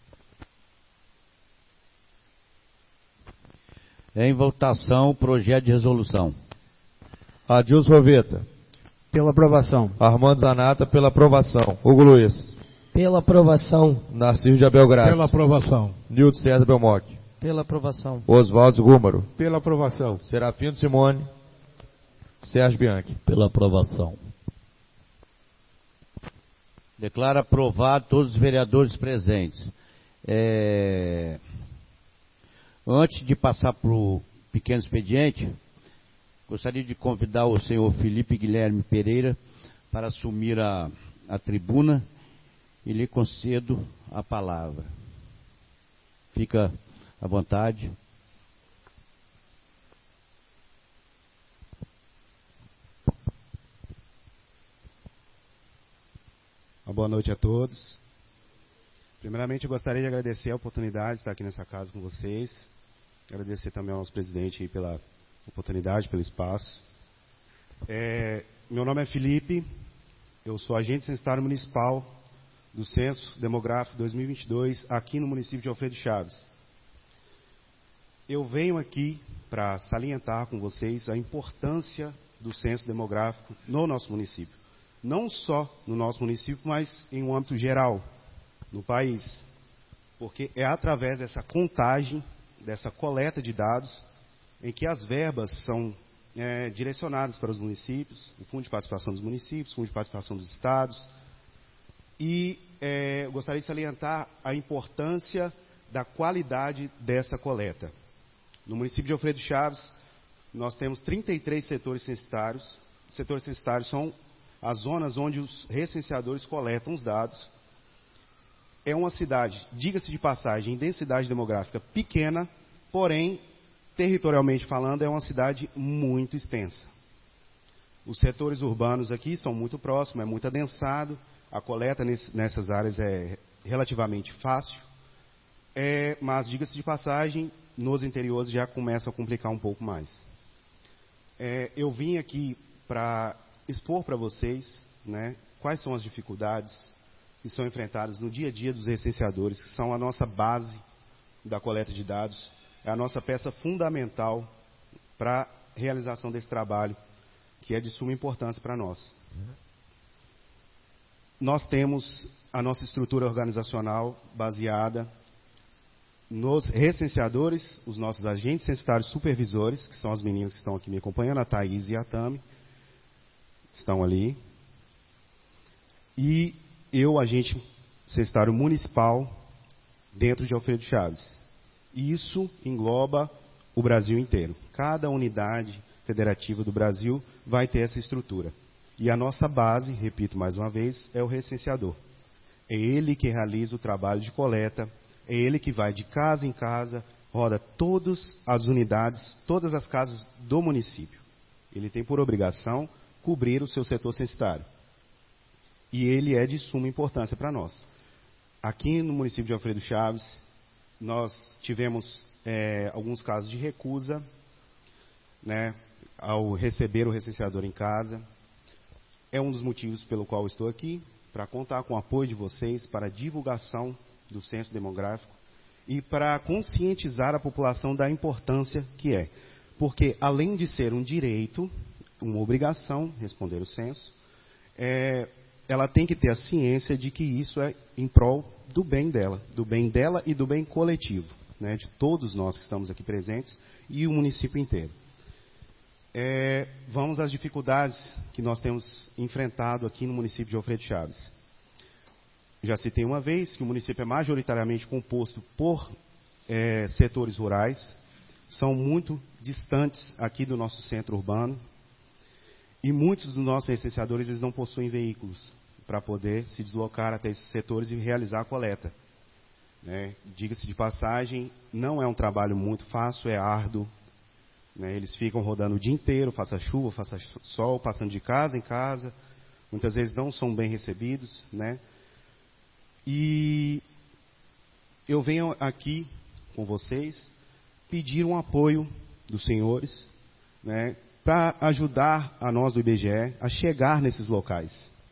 Em votação, o projeto de resolução. Adilson Roveta. Pela aprovação. Armando Zanata, pela aprovação. Hugo Luiz. Pela aprovação. Narciso de Abel Graça. Pela aprovação. Nilton César Belmoc. Pela aprovação. Oswaldo Esgúmaro. Pela aprovação. Serafino Simone. Sérgio Bianchi. Pela aprovação. Declaro aprovado todos os vereadores presentes. É... Antes de passar para o pequeno expediente, gostaria de convidar o senhor Felipe Guilherme Pereira para assumir a, a tribuna e lhe concedo a palavra. Fica à vontade. Uma boa noite a todos. Primeiramente, eu gostaria de agradecer a oportunidade de estar aqui nessa casa com vocês. Agradecer também ao nosso presidente pela oportunidade, pelo espaço. É, meu nome é Felipe, eu sou agente censitário municipal do Censo Demográfico dois mil e vinte e dois, aqui no município de Alfredo Chaves. Eu venho aqui para salientar com vocês a importância do censo demográfico no nosso município. Não só no nosso município, mas em um âmbito geral, no país. Porque é através dessa contagem, dessa coleta de dados, em que as verbas são é, direcionadas para os municípios, o Fundo de Participação dos Municípios, o Fundo de Participação dos Estados. E é, eu gostaria de salientar a importância da qualidade dessa coleta. No município de Alfredo Chaves, nós temos trinta e três setores censitários. Os setores censitários são as zonas onde os recenseadores coletam os dados. É uma cidade, diga-se de passagem, em densidade demográfica pequena, porém, territorialmente falando, é uma cidade muito extensa. Os setores urbanos aqui são muito próximos, é muito adensado, a coleta nesse, nessas áreas é relativamente fácil, é, mas, diga-se de passagem, nos interiores já começa a complicar um pouco mais. É, eu vim aqui para expor para vocês, né, quais são as dificuldades que são enfrentadas no dia a dia dos recenseadores, que são a nossa base da coleta de dados, é a nossa peça fundamental para a realização desse trabalho, que é de suma importância para nós. Nós temos a nossa estrutura organizacional baseada nos recenseadores, os nossos agentes censitários supervisores, que são as meninas que estão aqui me acompanhando, a Thaís e a Tami, estão ali. E eu, agente censitário municipal, dentro de Alfredo Chaves. E isso engloba o Brasil inteiro. Cada unidade federativa do Brasil vai ter essa estrutura. E a nossa base, repito mais uma vez, é o recenseador. É ele que realiza o trabalho de coleta, é ele que vai de casa em casa, roda todas as unidades, todas as casas do município. Ele tem por obrigação cobrir o seu setor censitário. E ele é de suma importância para nós. Aqui no município de Alfredo Chaves, nós tivemos é, alguns casos de recusa, né, ao receber o recenseador em casa. É um dos motivos pelo qual eu estou aqui, para contar com o apoio de vocês para a divulgação do censo demográfico e para conscientizar a população da importância que é. Porque, além de ser um direito, uma obrigação, responder o censo, é, ela tem que ter a ciência de que isso é em prol do bem dela, do bem dela e do bem coletivo, né, de todos nós que estamos aqui presentes e o município inteiro. É, vamos às dificuldades que nós temos enfrentado aqui no município de Alfredo Chaves. Já citei uma vez que o município é majoritariamente composto por é, setores rurais, são muito distantes aqui do nosso centro urbano, e muitos dos nossos recenseadores eles não possuem veículos para poder se deslocar até esses setores e realizar a coleta. Né? Diga-se de passagem, não é um trabalho muito fácil, é árduo. Né? Eles ficam rodando o dia inteiro, faça chuva, faça sol, passando de casa em casa. Muitas vezes não são bem recebidos. Né? E eu venho aqui com vocês pedir um apoio dos senhores, né, para ajudar a nós do I B G E a chegar nesses locais.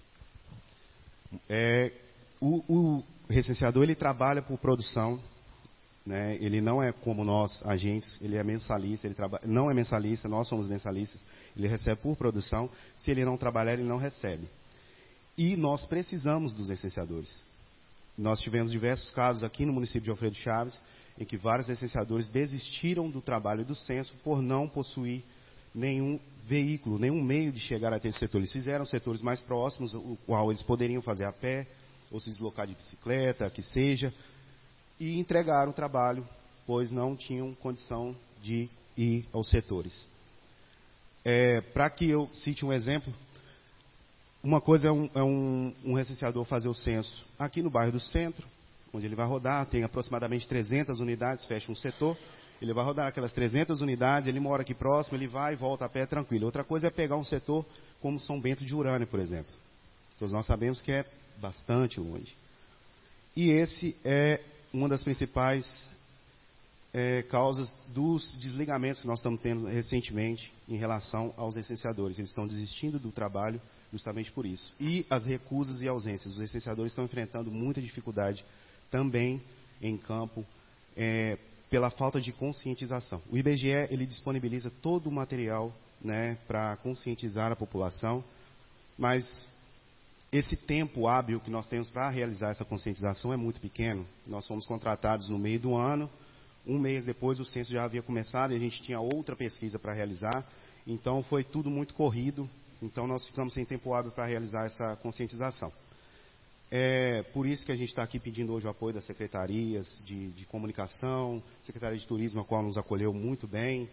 É, o, o recenseador ele trabalha por produção, né, ele não é como nós, agentes, ele é mensalista, ele trabalha, não é mensalista, nós somos mensalistas, ele recebe por produção, se ele não trabalhar, ele não recebe. E nós precisamos dos recenseadores. Nós tivemos diversos casos aqui no município de Alfredo Chaves, em que vários recenseadores desistiram do trabalho do censo por não possuir nenhum veículo, nenhum meio de chegar até esse setor. Eles fizeram setores mais próximos, o qual eles poderiam fazer a pé, ou se deslocar de bicicleta, que seja, e entregaram o trabalho, pois não tinham condição de ir aos setores. É, para que eu cite um exemplo, uma coisa é, um, é um, um recenseador fazer o censo aqui no bairro do centro, onde ele vai rodar, tem aproximadamente trezentas unidades, fecha um setor, ele vai rodar aquelas trezentas unidades, ele mora aqui próximo, ele vai e volta a pé tranquilo. Outra coisa é pegar um setor como São Bento de Urânia, por exemplo. Todos nós sabemos que é bastante longe. E esse é uma das principais é, causas dos desligamentos que nós estamos tendo recentemente em relação aos recenseadores. Eles estão desistindo do trabalho justamente por isso. E as recusas e ausências. Os recenseadores estão enfrentando muita dificuldade também em campo, é, pela falta de conscientização. O I B G E ele disponibiliza todo o material, né, para conscientizar a população, mas esse tempo hábil que nós temos para realizar essa conscientização é muito pequeno. Nós fomos contratados no meio do ano, um mês depois o censo já havia começado e a gente tinha outra pesquisa para realizar, então foi tudo muito corrido, então nós ficamos sem tempo hábil para realizar essa conscientização. É por isso que a gente está aqui pedindo hoje o apoio das secretarias de, de comunicação, Secretaria de Turismo, a qual nos acolheu muito bem.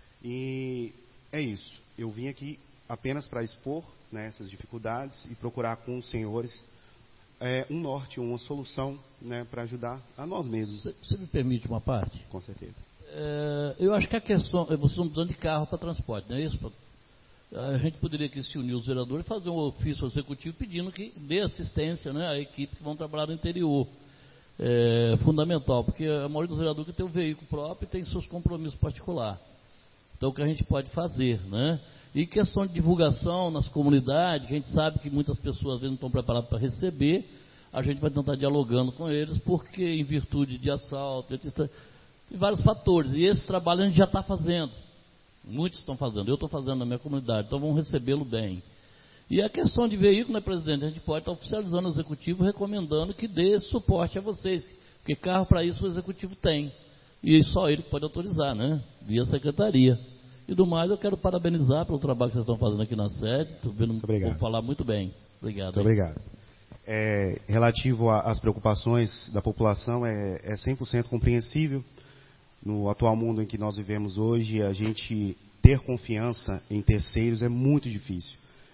E é isso. Eu vim aqui apenas para expor, né, essas dificuldades e procurar com os senhores é, um norte, uma solução, né, para ajudar a nós mesmos. Você me permite uma parte? Com certeza. É, eu acho que a questão, vocês estão precisando de carro para transporte, não é isso? A gente poderia aqui se unir os vereadores e fazer um ofício executivo pedindo que dê assistência, né, à equipe que vão trabalhar no interior. É fundamental, porque a maioria dos vereadores tem um veículo próprio e tem seus compromissos particulares. Então, o que a gente pode fazer, né? E questão de divulgação nas comunidades, que a gente sabe que muitas pessoas às vezes não estão preparadas para receber, a gente vai tentar dialogando com eles, porque em virtude de assalto, de vários fatores, e esse trabalho a gente já está fazendo. Muitos estão fazendo, eu estou fazendo na minha comunidade, então vamos recebê-lo bem. E a questão de veículo, né, presidente, a gente pode estar oficializando o executivo, recomendando que dê suporte a vocês, porque carro para isso o executivo tem, e só ele pode autorizar, né, via secretaria. E do mais, eu quero parabenizar pelo trabalho que vocês estão fazendo aqui na sede, estou vendo um povo falar muito bem. Obrigado. Muito obrigado. É, relativo às preocupações da população, é, é cem por cento compreensível. No atual mundo em que nós vivemos hoje, a gente ter confiança em terceiros é muito difícil.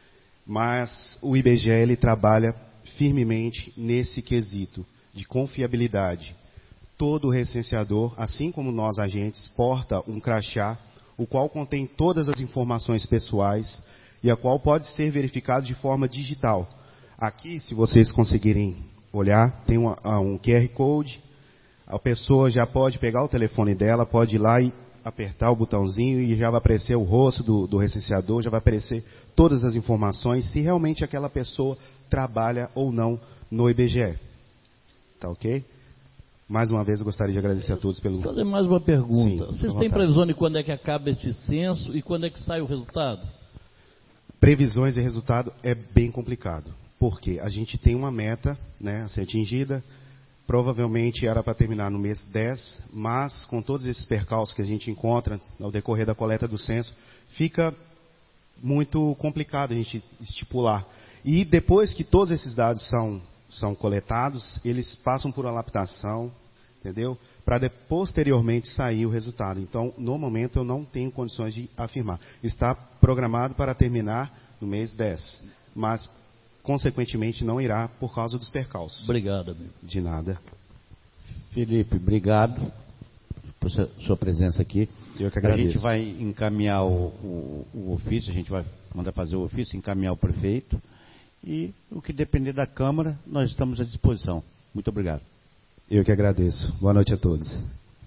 Mas o I B G E ele trabalha firmemente nesse quesito de confiabilidade. Todo recenseador, assim como nós agentes, porta um crachá, o qual contém todas as informações pessoais e a qual pode ser verificado de forma digital. Aqui, se vocês conseguirem olhar, tem uma, um Q R Code. A pessoa já pode pegar o telefone dela, pode ir lá e apertar o botãozinho e já vai aparecer o rosto do, do recenseador, já vai aparecer todas as informações, se realmente aquela pessoa trabalha ou não no I B G E. Tá ok? Mais uma vez eu gostaria de agradecer a todos pelo... Vou fazer mais uma pergunta. Sim, Vocês têm previsão de quando é que acaba esse censo e quando é que sai o resultado? Previsões e resultado é bem complicado. Porque a gente tem uma meta, né, a ser atingida. Provavelmente era para terminar no mês dez, mas com todos esses percalços que a gente encontra ao decorrer da coleta do censo, fica muito complicado a gente estipular. E depois que todos esses dados são, são coletados, eles passam por uma lapidação, entendeu? Para posteriormente sair o resultado. Então, no momento, eu não tenho condições de afirmar. Está programado para terminar no mês dez, mas consequentemente não irá por causa dos percalços. Obrigado, amigo. De nada. Felipe, obrigado por sua presença aqui. Eu que agradeço. A gente vai encaminhar o, o, o ofício, a gente vai mandar fazer o ofício, encaminhar o prefeito e o que depender da Câmara, nós estamos à disposição. Muito obrigado. Eu que agradeço. Boa noite a todos.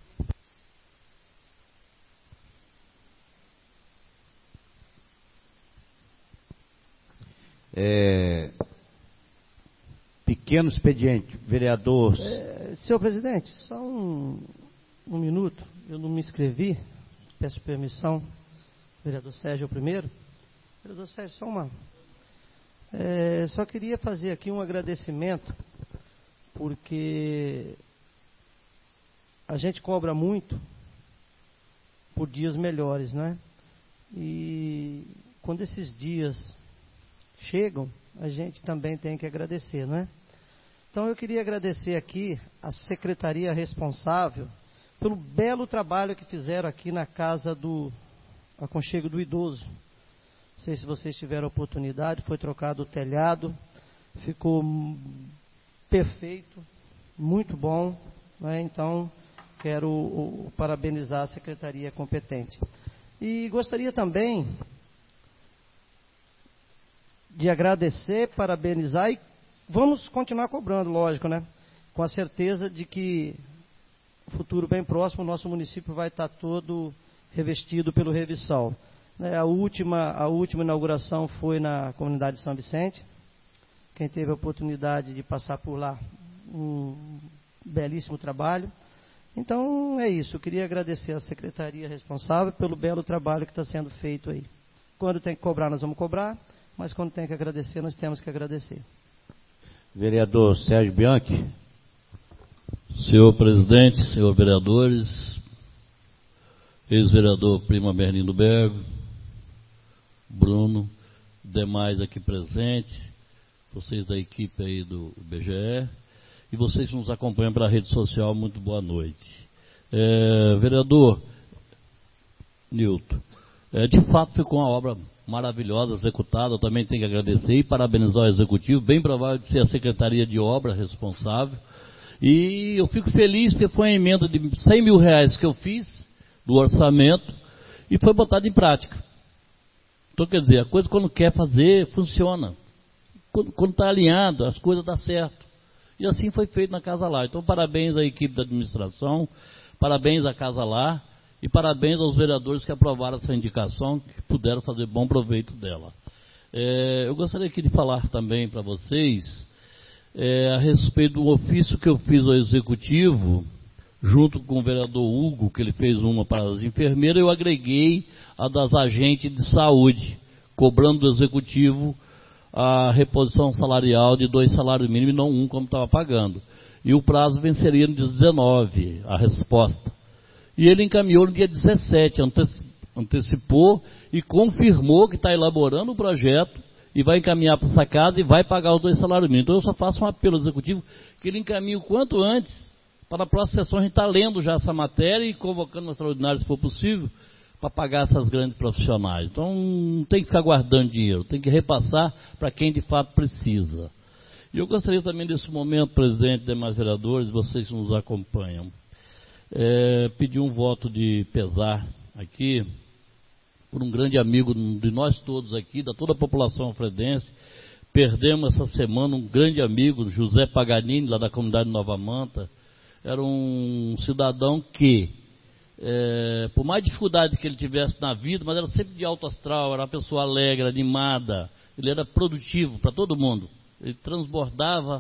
É, pequeno expediente, vereador. É, senhor presidente, só um, um minuto, eu não me inscrevi, peço permissão, vereador Sérgio é o primeiro. Vereador Sérgio, só uma. É, só queria fazer aqui um agradecimento, porque a gente cobra muito por dias melhores, né? E quando esses dias chegam, a gente também tem que agradecer, né? Então eu queria agradecer aqui a secretaria responsável pelo belo trabalho que fizeram aqui na casa do Aconchego do Idoso. Não sei se vocês tiveram oportunidade, foi trocado o telhado, ficou perfeito, muito bom, né? Então quero o, o, parabenizar a secretaria competente. E gostaria também de agradecer, parabenizar e vamos continuar cobrando, lógico, né? Com a certeza de que no futuro bem próximo o nosso município vai estar todo revestido pelo Revissol. A última, a última inauguração foi na comunidade de São Vicente. Quem teve a oportunidade de passar por lá, um belíssimo trabalho. Então é isso, eu queria agradecer à secretaria responsável pelo belo trabalho que está sendo feito aí. Quando tem que cobrar, nós vamos cobrar. Mas quando tem que agradecer, nós temos que agradecer. Vereador Sérgio Bianchi. Senhor presidente, senhor vereadores, ex-vereador Prima Bernino Bergo, Bruno, demais aqui presentes, vocês da equipe aí do B G E, e vocês que nos acompanham pela rede social, muito boa noite. É, vereador Nilton, é, de fato ficou uma obra maravilhosa, executada, eu também tenho que agradecer e parabenizar o Executivo, bem provável de ser a Secretaria de Obra responsável, e eu fico feliz porque foi uma emenda de cem mil reais que eu fiz, do orçamento, e foi botada em prática. Então, quer dizer, a coisa quando quer fazer, funciona. Quando está alinhado, as coisas dão certo. E assim foi feito na Casa Lar. Então, parabéns à equipe da administração, parabéns à Casa Lar, e parabéns aos vereadores que aprovaram essa indicação, que puderam fazer bom proveito dela. É, eu gostaria aqui de falar também para vocês é, a respeito do ofício que eu fiz ao Executivo, junto com o vereador Hugo, que ele fez uma para as enfermeiras, eu agreguei a das agentes de saúde, cobrando do Executivo a reposição salarial de dois salários mínimos, não um, como estava pagando. E o prazo venceria no dia dezenove, a resposta. E ele encaminhou no dia dezessete, antecipou e confirmou que está elaborando o projeto e vai encaminhar para essa casa e vai pagar os dois salários mínimos. Então eu só faço um apelo ao Executivo que ele encaminhe o quanto antes, para a próxima sessão a gente está lendo já essa matéria e convocando uma extraordinária, se for possível, para pagar essas grandes profissionais. Então não tem que ficar guardando dinheiro, tem que repassar para quem de fato precisa. E eu gostaria também desse momento, presidente, demais vereadores, vocês que nos acompanham, É, pedir um voto de pesar aqui por um grande amigo de nós todos aqui, da toda a população alfredense. Perdemos essa semana um grande amigo, José Paganini, lá da comunidade Nova Manta. Era um cidadão que, é, por mais dificuldade que ele tivesse na vida, mas era sempre de alto astral, era uma pessoa alegre, animada, ele era produtivo para todo mundo, ele transbordava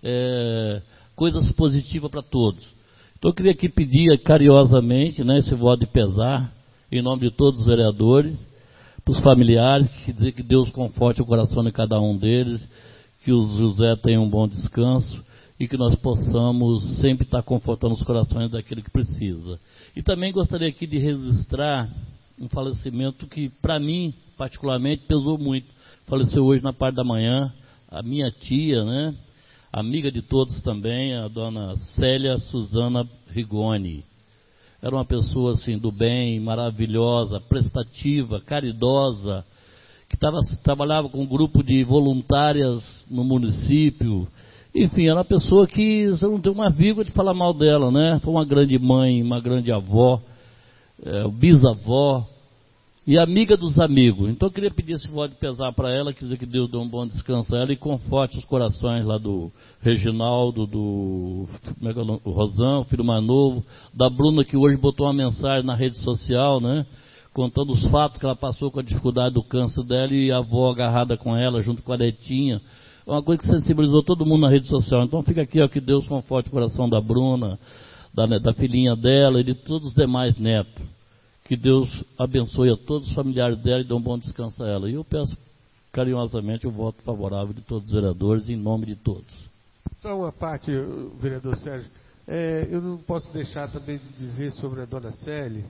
é, coisas positivas para todos. Então eu queria aqui pedir carinhosamente, né, esse voto de pesar, em nome de todos os vereadores, para os familiares, que dizer que Deus conforte o coração de cada um deles, que os José tenham um bom descanso e que nós possamos sempre estar confortando os corações daquele que precisa. E também gostaria aqui de registrar um falecimento que, para mim, particularmente, pesou muito. Faleceu hoje na parte da manhã, a minha tia, né? Amiga de todos também, a dona Célia Suzana Rigoni. Era uma pessoa assim do bem, maravilhosa, prestativa, caridosa, que tava, trabalhava com um grupo de voluntárias no município. Enfim, era uma pessoa que você não tem uma vírgula de falar mal dela, né? Foi uma grande mãe, uma grande avó, é, bisavó, e amiga dos amigos. Então eu queria pedir esse voto de pesar para ela, quer dizer que Deus dê um bom descanso a ela e conforte os corações lá do Reginaldo, do como é que é o Rosão, filho mais novo, da Bruna, que hoje botou uma mensagem na rede social, né, contando os fatos que ela passou com a dificuldade do câncer dela, e a avó agarrada com ela, junto com a netinha. É uma coisa que sensibilizou todo mundo na rede social. Então fica aqui, ó, que Deus conforte o coração da Bruna, da, da filhinha dela e de todos os demais netos. Que Deus abençoe a todos os familiares dela e dê um bom descanso a ela. E eu peço carinhosamente o voto favorável de todos os vereadores, em nome de todos. Só uma parte, vereador Sérgio. É, eu não posso deixar também de dizer sobre a dona Célia,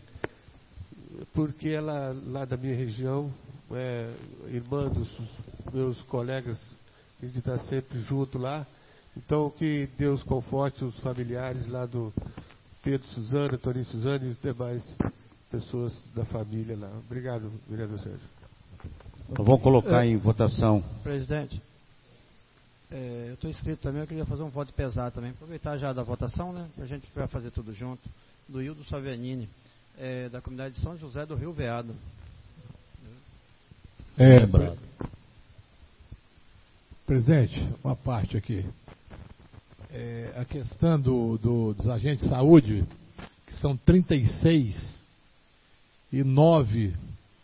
porque ela, lá da minha região, é irmã dos meus colegas, a gente está sempre junto lá. Então, que Deus conforte os familiares lá do Pedro Suzana, Toninho Suzana e os demais pessoas da família lá. Obrigado, vereador Sérgio. Então, vamos colocar em votação. Presidente, é, eu estou inscrito também, eu queria fazer um voto de pesar também. Aproveitar já da votação, né? A gente vai fazer tudo junto. Do Hildo Savianini, é, da comunidade de São José do Rio Veado. É, pre... Presidente, uma parte aqui. É, a questão do, do, dos agentes de saúde, que são trinta e seis e nove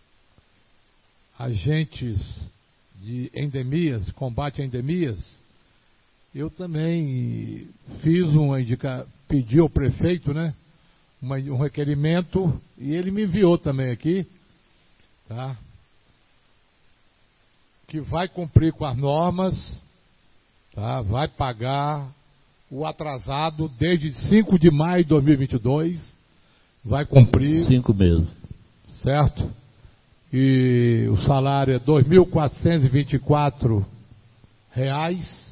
agentes de endemias, combate a endemias, eu também fiz uma indica, pedi ao prefeito, né, uma, um requerimento, e ele me enviou também aqui, tá, que vai cumprir com as normas, tá, vai pagar o atrasado desde cinco de maio de dois mil e vinte e dois, vai cumprir. Cinco meses. Certo? E o salário é dois mil quatrocentos e vinte e quatro reais.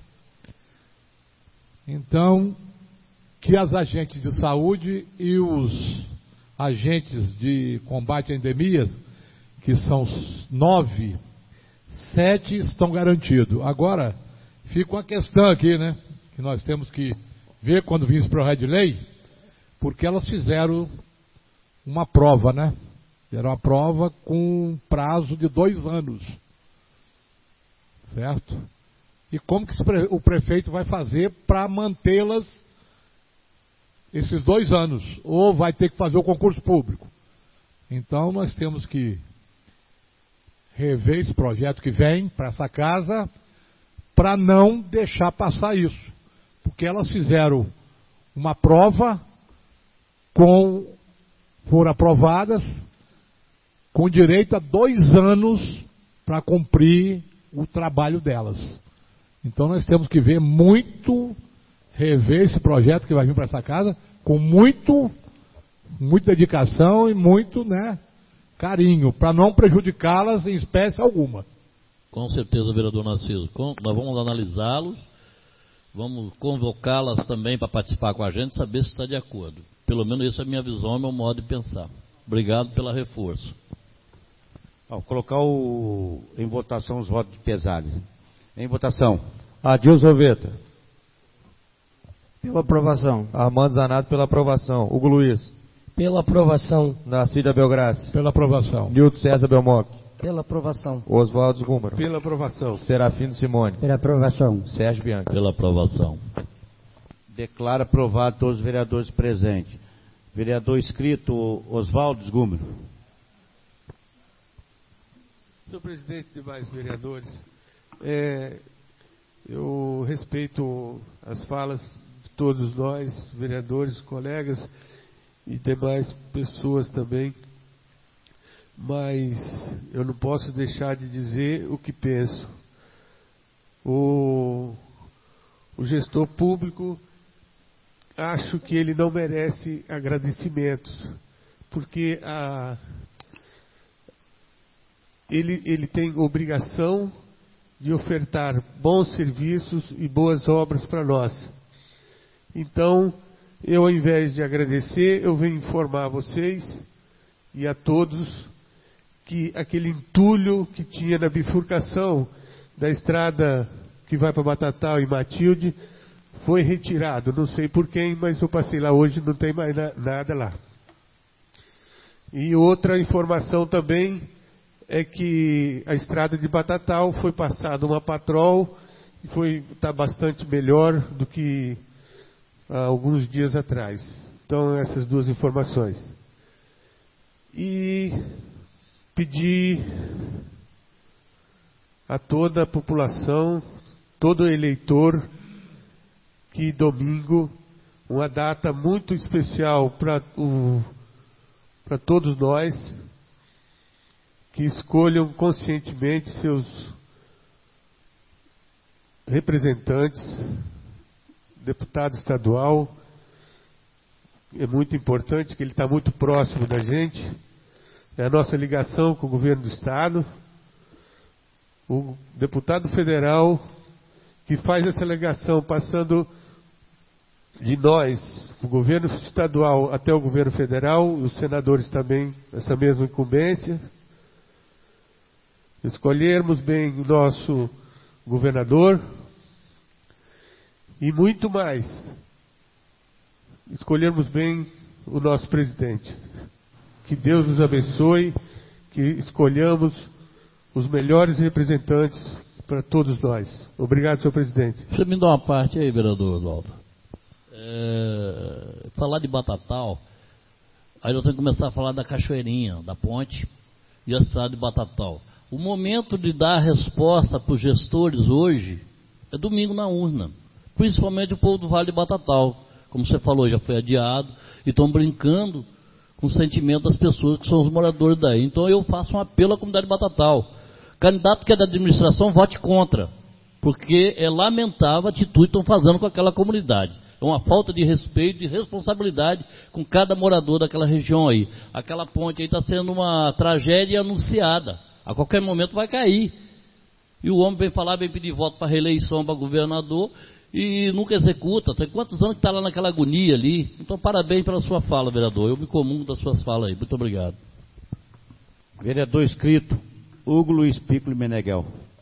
Então, que as agentes de saúde e os agentes de combate a endemias, que são nove, sete estão garantidos. Agora, fica uma questão aqui, né? Que nós temos que ver quando vir esse projeto de lei, porque elas fizeram uma prova, né? Fizeram uma prova com um prazo de dois anos. Certo? E como que o prefeito vai fazer para mantê-las esses dois anos? Ou vai ter que fazer o concurso público? Então nós temos que rever esse projeto que vem para essa casa, para não deixar passar isso. Porque elas fizeram uma prova, com, foram aprovadas, com direito a dois anos para cumprir o trabalho delas. Então nós temos que ver muito, rever esse projeto que vai vir para essa casa, com muito, muita dedicação e muito, né, carinho, para não prejudicá-las em espécie alguma. Com certeza, vereador Narciso. Nós vamos analisá-los, vamos convocá-las também para participar com a gente, saber se está de acordo. Pelo menos essa é a minha visão, é o meu modo de pensar. Obrigado pelo reforço. Vou colocar o, em votação os votos de Pesares. Em votação. Adilson Oveta. Pela aprovação. Armando Zanato pela aprovação. Hugo Luiz. Pela aprovação. Narcida Belgrace. Pela aprovação. Nilton César Belmoc. Pela aprovação. Oswaldo Gúmaro. Pela aprovação. Serafino Simone. Pela aprovação. Sérgio Bianchi. Pela aprovação. Declaro aprovado todos os vereadores presentes. Vereador inscrito Oswaldo Gúmaro. Senhor presidente e demais vereadores, é, eu respeito as falas de todos nós, vereadores, colegas e demais pessoas também, mas eu não posso deixar de dizer o que penso. O, o gestor público, acho que ele não merece agradecimentos, porque a Ele, ele tem obrigação de ofertar bons serviços e boas obras para nós. Então, eu ao invés de agradecer, eu venho informar a vocês e a todos que aquele entulho que tinha na bifurcação da estrada que vai para Batatal e Matilde foi retirado. Não sei por quem, mas eu passei lá hoje, não tem mais na, nada lá. E outra informação também é que a estrada de Batatal foi passada uma patrol e foi está bastante melhor do que há alguns dias atrás. Então, essas duas informações. E pedir a toda a população, todo eleitor, que domingo, uma data muito especial para o para todos nós, que escolham conscientemente seus representantes, deputado estadual. É muito importante, que ele está muito próximo da gente. É a nossa ligação com o governo do estado. O deputado federal, que faz essa ligação passando de nós, o governo estadual até o governo federal, os senadores também, essa mesma incumbência. Escolhermos bem o nosso governador e muito mais, escolhermos bem o nosso presidente. Que Deus nos abençoe, que escolhamos os melhores representantes para todos nós. Obrigado, senhor presidente. Deixa eu me dar uma parte aí, vereador Oswaldo. É, falar de Batatal, aí nós temos que começar a falar da Cachoeirinha, da ponte e a estrada de Batatal. O momento de dar a resposta para os gestores hoje é domingo na urna. Principalmente o povo do Vale de Batatal. Como você falou, já foi adiado. E estão brincando com o sentimento das pessoas que são os moradores daí. Então eu faço um apelo à comunidade de Batatal. Candidato que é da administração, vote contra. Porque é lamentável a atitude que estão fazendo com aquela comunidade. É uma falta de respeito e responsabilidade com cada morador daquela região aí. Aquela ponte aí está sendo uma tragédia anunciada. A qualquer momento vai cair. E o homem vem falar, vem pedir voto para reeleição para governador e nunca executa. Tem quantos anos que está lá naquela agonia ali? Então, parabéns pela sua fala, vereador. Eu me comungo das suas falas aí. Muito obrigado. Vereador inscrito, Hugo Luiz Piccoli Meneghel.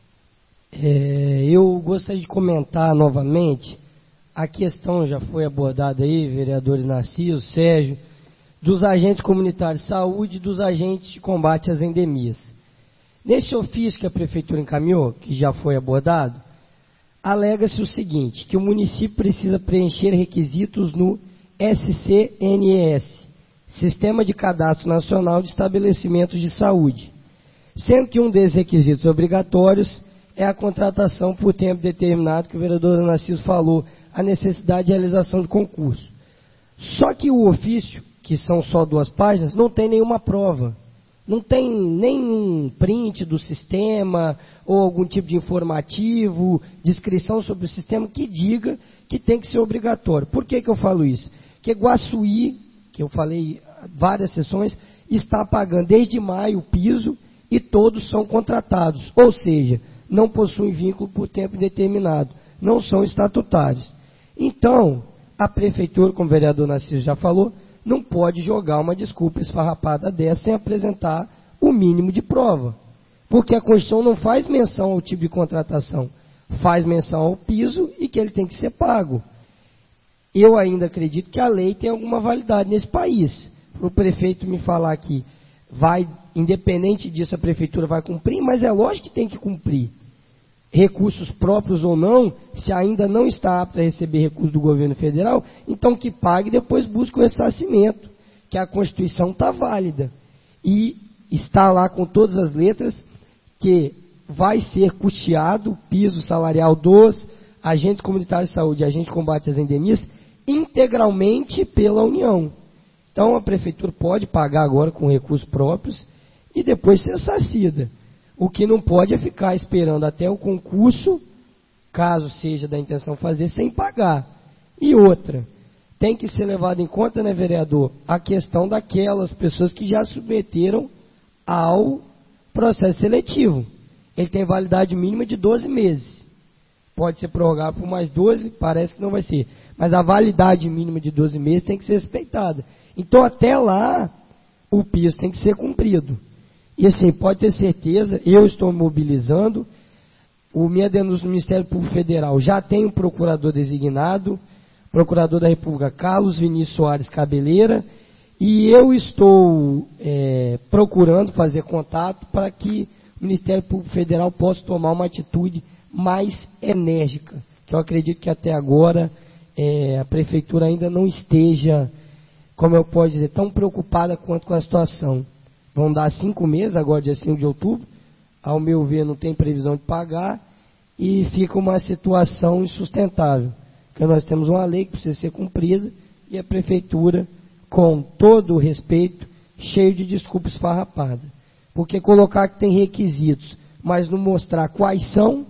É, eu gostaria de comentar novamente, a questão já foi abordada aí, vereadores Narciso, Sérgio, dos agentes comunitários de saúde e dos agentes de combate às endemias. Nesse ofício que a Prefeitura encaminhou, que já foi abordado, alega-se o seguinte, que o município precisa preencher requisitos no S C N E S, Sistema de Cadastro Nacional de Estabelecimentos de Saúde, sendo que um desses requisitos obrigatórios é a contratação por tempo determinado, que o vereador Narciso falou, a necessidade de realização de concurso. Só que o ofício, que são só duas páginas, não tem nenhuma prova. Não tem nenhum print do sistema ou algum tipo de informativo, descrição sobre o sistema que diga que tem que ser obrigatório. Por que que eu falo isso? Que Guaçuí, que eu falei várias sessões, está pagando desde maio o piso e todos são contratados. Ou seja, não possuem vínculo por tempo indeterminado, não são estatutários. Então, a Prefeitura, como o vereador Narciso já falou, não pode jogar uma desculpa esfarrapada dessa sem apresentar o mínimo de prova. Porque a Constituição não faz menção ao tipo de contratação, faz menção ao piso e que ele tem que ser pago. Eu ainda acredito que a lei tem alguma validade nesse país. Para o prefeito me falar que vai, independente disso, a Prefeitura vai cumprir, mas é lógico que tem que cumprir. Recursos próprios ou não, se ainda não está apto a receber recursos do governo federal, então que pague e depois busque o ressarcimento, que a Constituição está válida. E está lá com todas as letras que vai ser custeado o piso salarial dos agentes comunitários de saúde e agentes de combate às endemias integralmente pela União. Então a Prefeitura pode pagar agora com recursos próprios e depois ser ressarcida. O que não pode é ficar esperando até o concurso, caso seja da intenção fazer, sem pagar. E outra, tem que ser levado em conta, né, vereador, a questão daquelas pessoas que já submeteram ao processo seletivo. Ele tem validade mínima de doze meses. Pode ser prorrogado por mais doze, parece que não vai ser. Mas a validade mínima de doze meses tem que ser respeitada. Então, até lá, o piso tem que ser cumprido. E assim, pode ter certeza, eu estou mobilizando, o minha denúncia no Ministério Público Federal já tem um procurador designado, procurador da República Carlos Vinícius Soares Cabeleira, e eu estou é, procurando fazer contato para que o Ministério Público Federal possa tomar uma atitude mais enérgica, que eu acredito que até agora é, a Prefeitura ainda não esteja, como eu posso dizer, tão preocupada quanto com a situação. Vão dar cinco meses, agora dia cinco de outubro, ao meu ver não tem previsão de pagar, e fica uma situação insustentável, porque nós temos uma lei que precisa ser cumprida, e a Prefeitura, com todo o respeito, cheio de desculpas esfarrapadas. Porque colocar que tem requisitos, mas não mostrar quais são,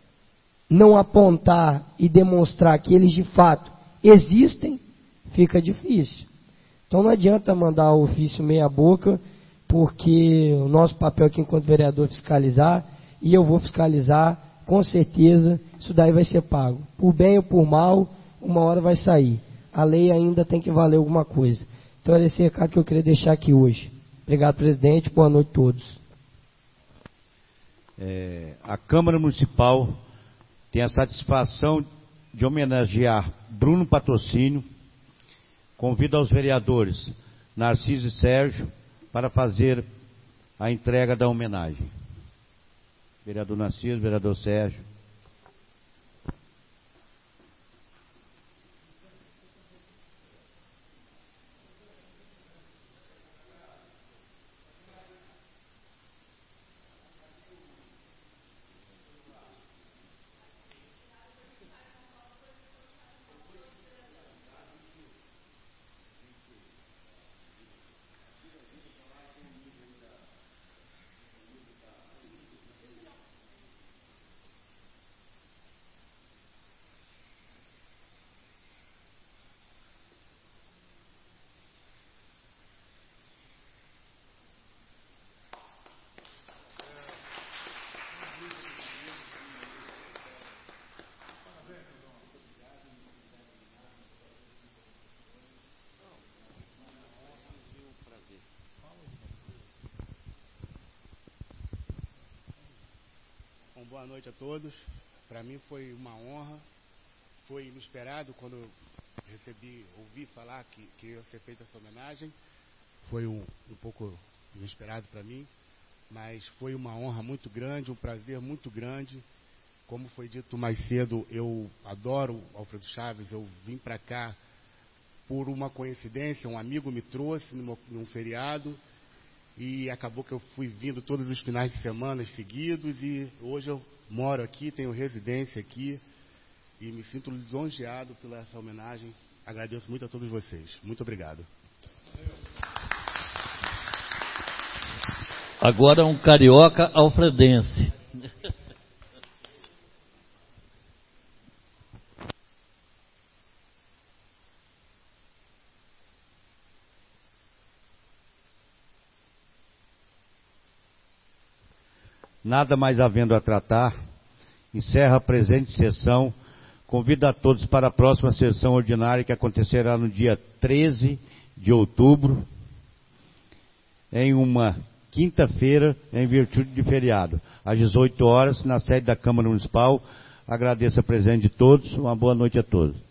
não apontar e demonstrar que eles de fato existem, fica difícil. Então não adianta mandar o ofício meia boca, porque o nosso papel aqui enquanto vereador é fiscalizar, e eu vou fiscalizar, com certeza, isso daí vai ser pago. Por bem ou por mal, uma hora vai sair. A lei ainda tem que valer alguma coisa. Então era esse recado que eu queria deixar aqui hoje. Obrigado, presidente. Boa noite a todos. É, a Câmara Municipal tem a satisfação de homenagear Bruno Patrocínio. Convido aos vereadores Narciso e Sérgio para fazer a entrega da homenagem. Vereador Narciso, vereador Sérgio. boa noite a todos. Para mim foi uma honra, foi inesperado quando eu recebi, ouvi falar que, que ia ser feita essa homenagem. Foi um, um pouco inesperado para mim, mas foi uma honra muito grande, um prazer muito grande. Como foi dito mais cedo, eu adoro Alfredo Chaves, eu vim para cá por uma coincidência, um amigo me trouxe num, num feriado, e acabou que eu fui vindo todos os finais de semana seguidos, e hoje eu moro aqui, tenho residência aqui, e me sinto lisonjeado pela essa homenagem. Agradeço muito a todos vocês. Muito obrigado. Agora um carioca alfredense. Nada mais havendo a tratar, encerra a presente sessão. Convido a todos para a próxima sessão ordinária, que acontecerá no dia treze de outubro, em uma quinta-feira, em virtude de feriado, às dezoito horas, na sede da Câmara Municipal. Agradeço a presença de todos. Uma boa noite a todos.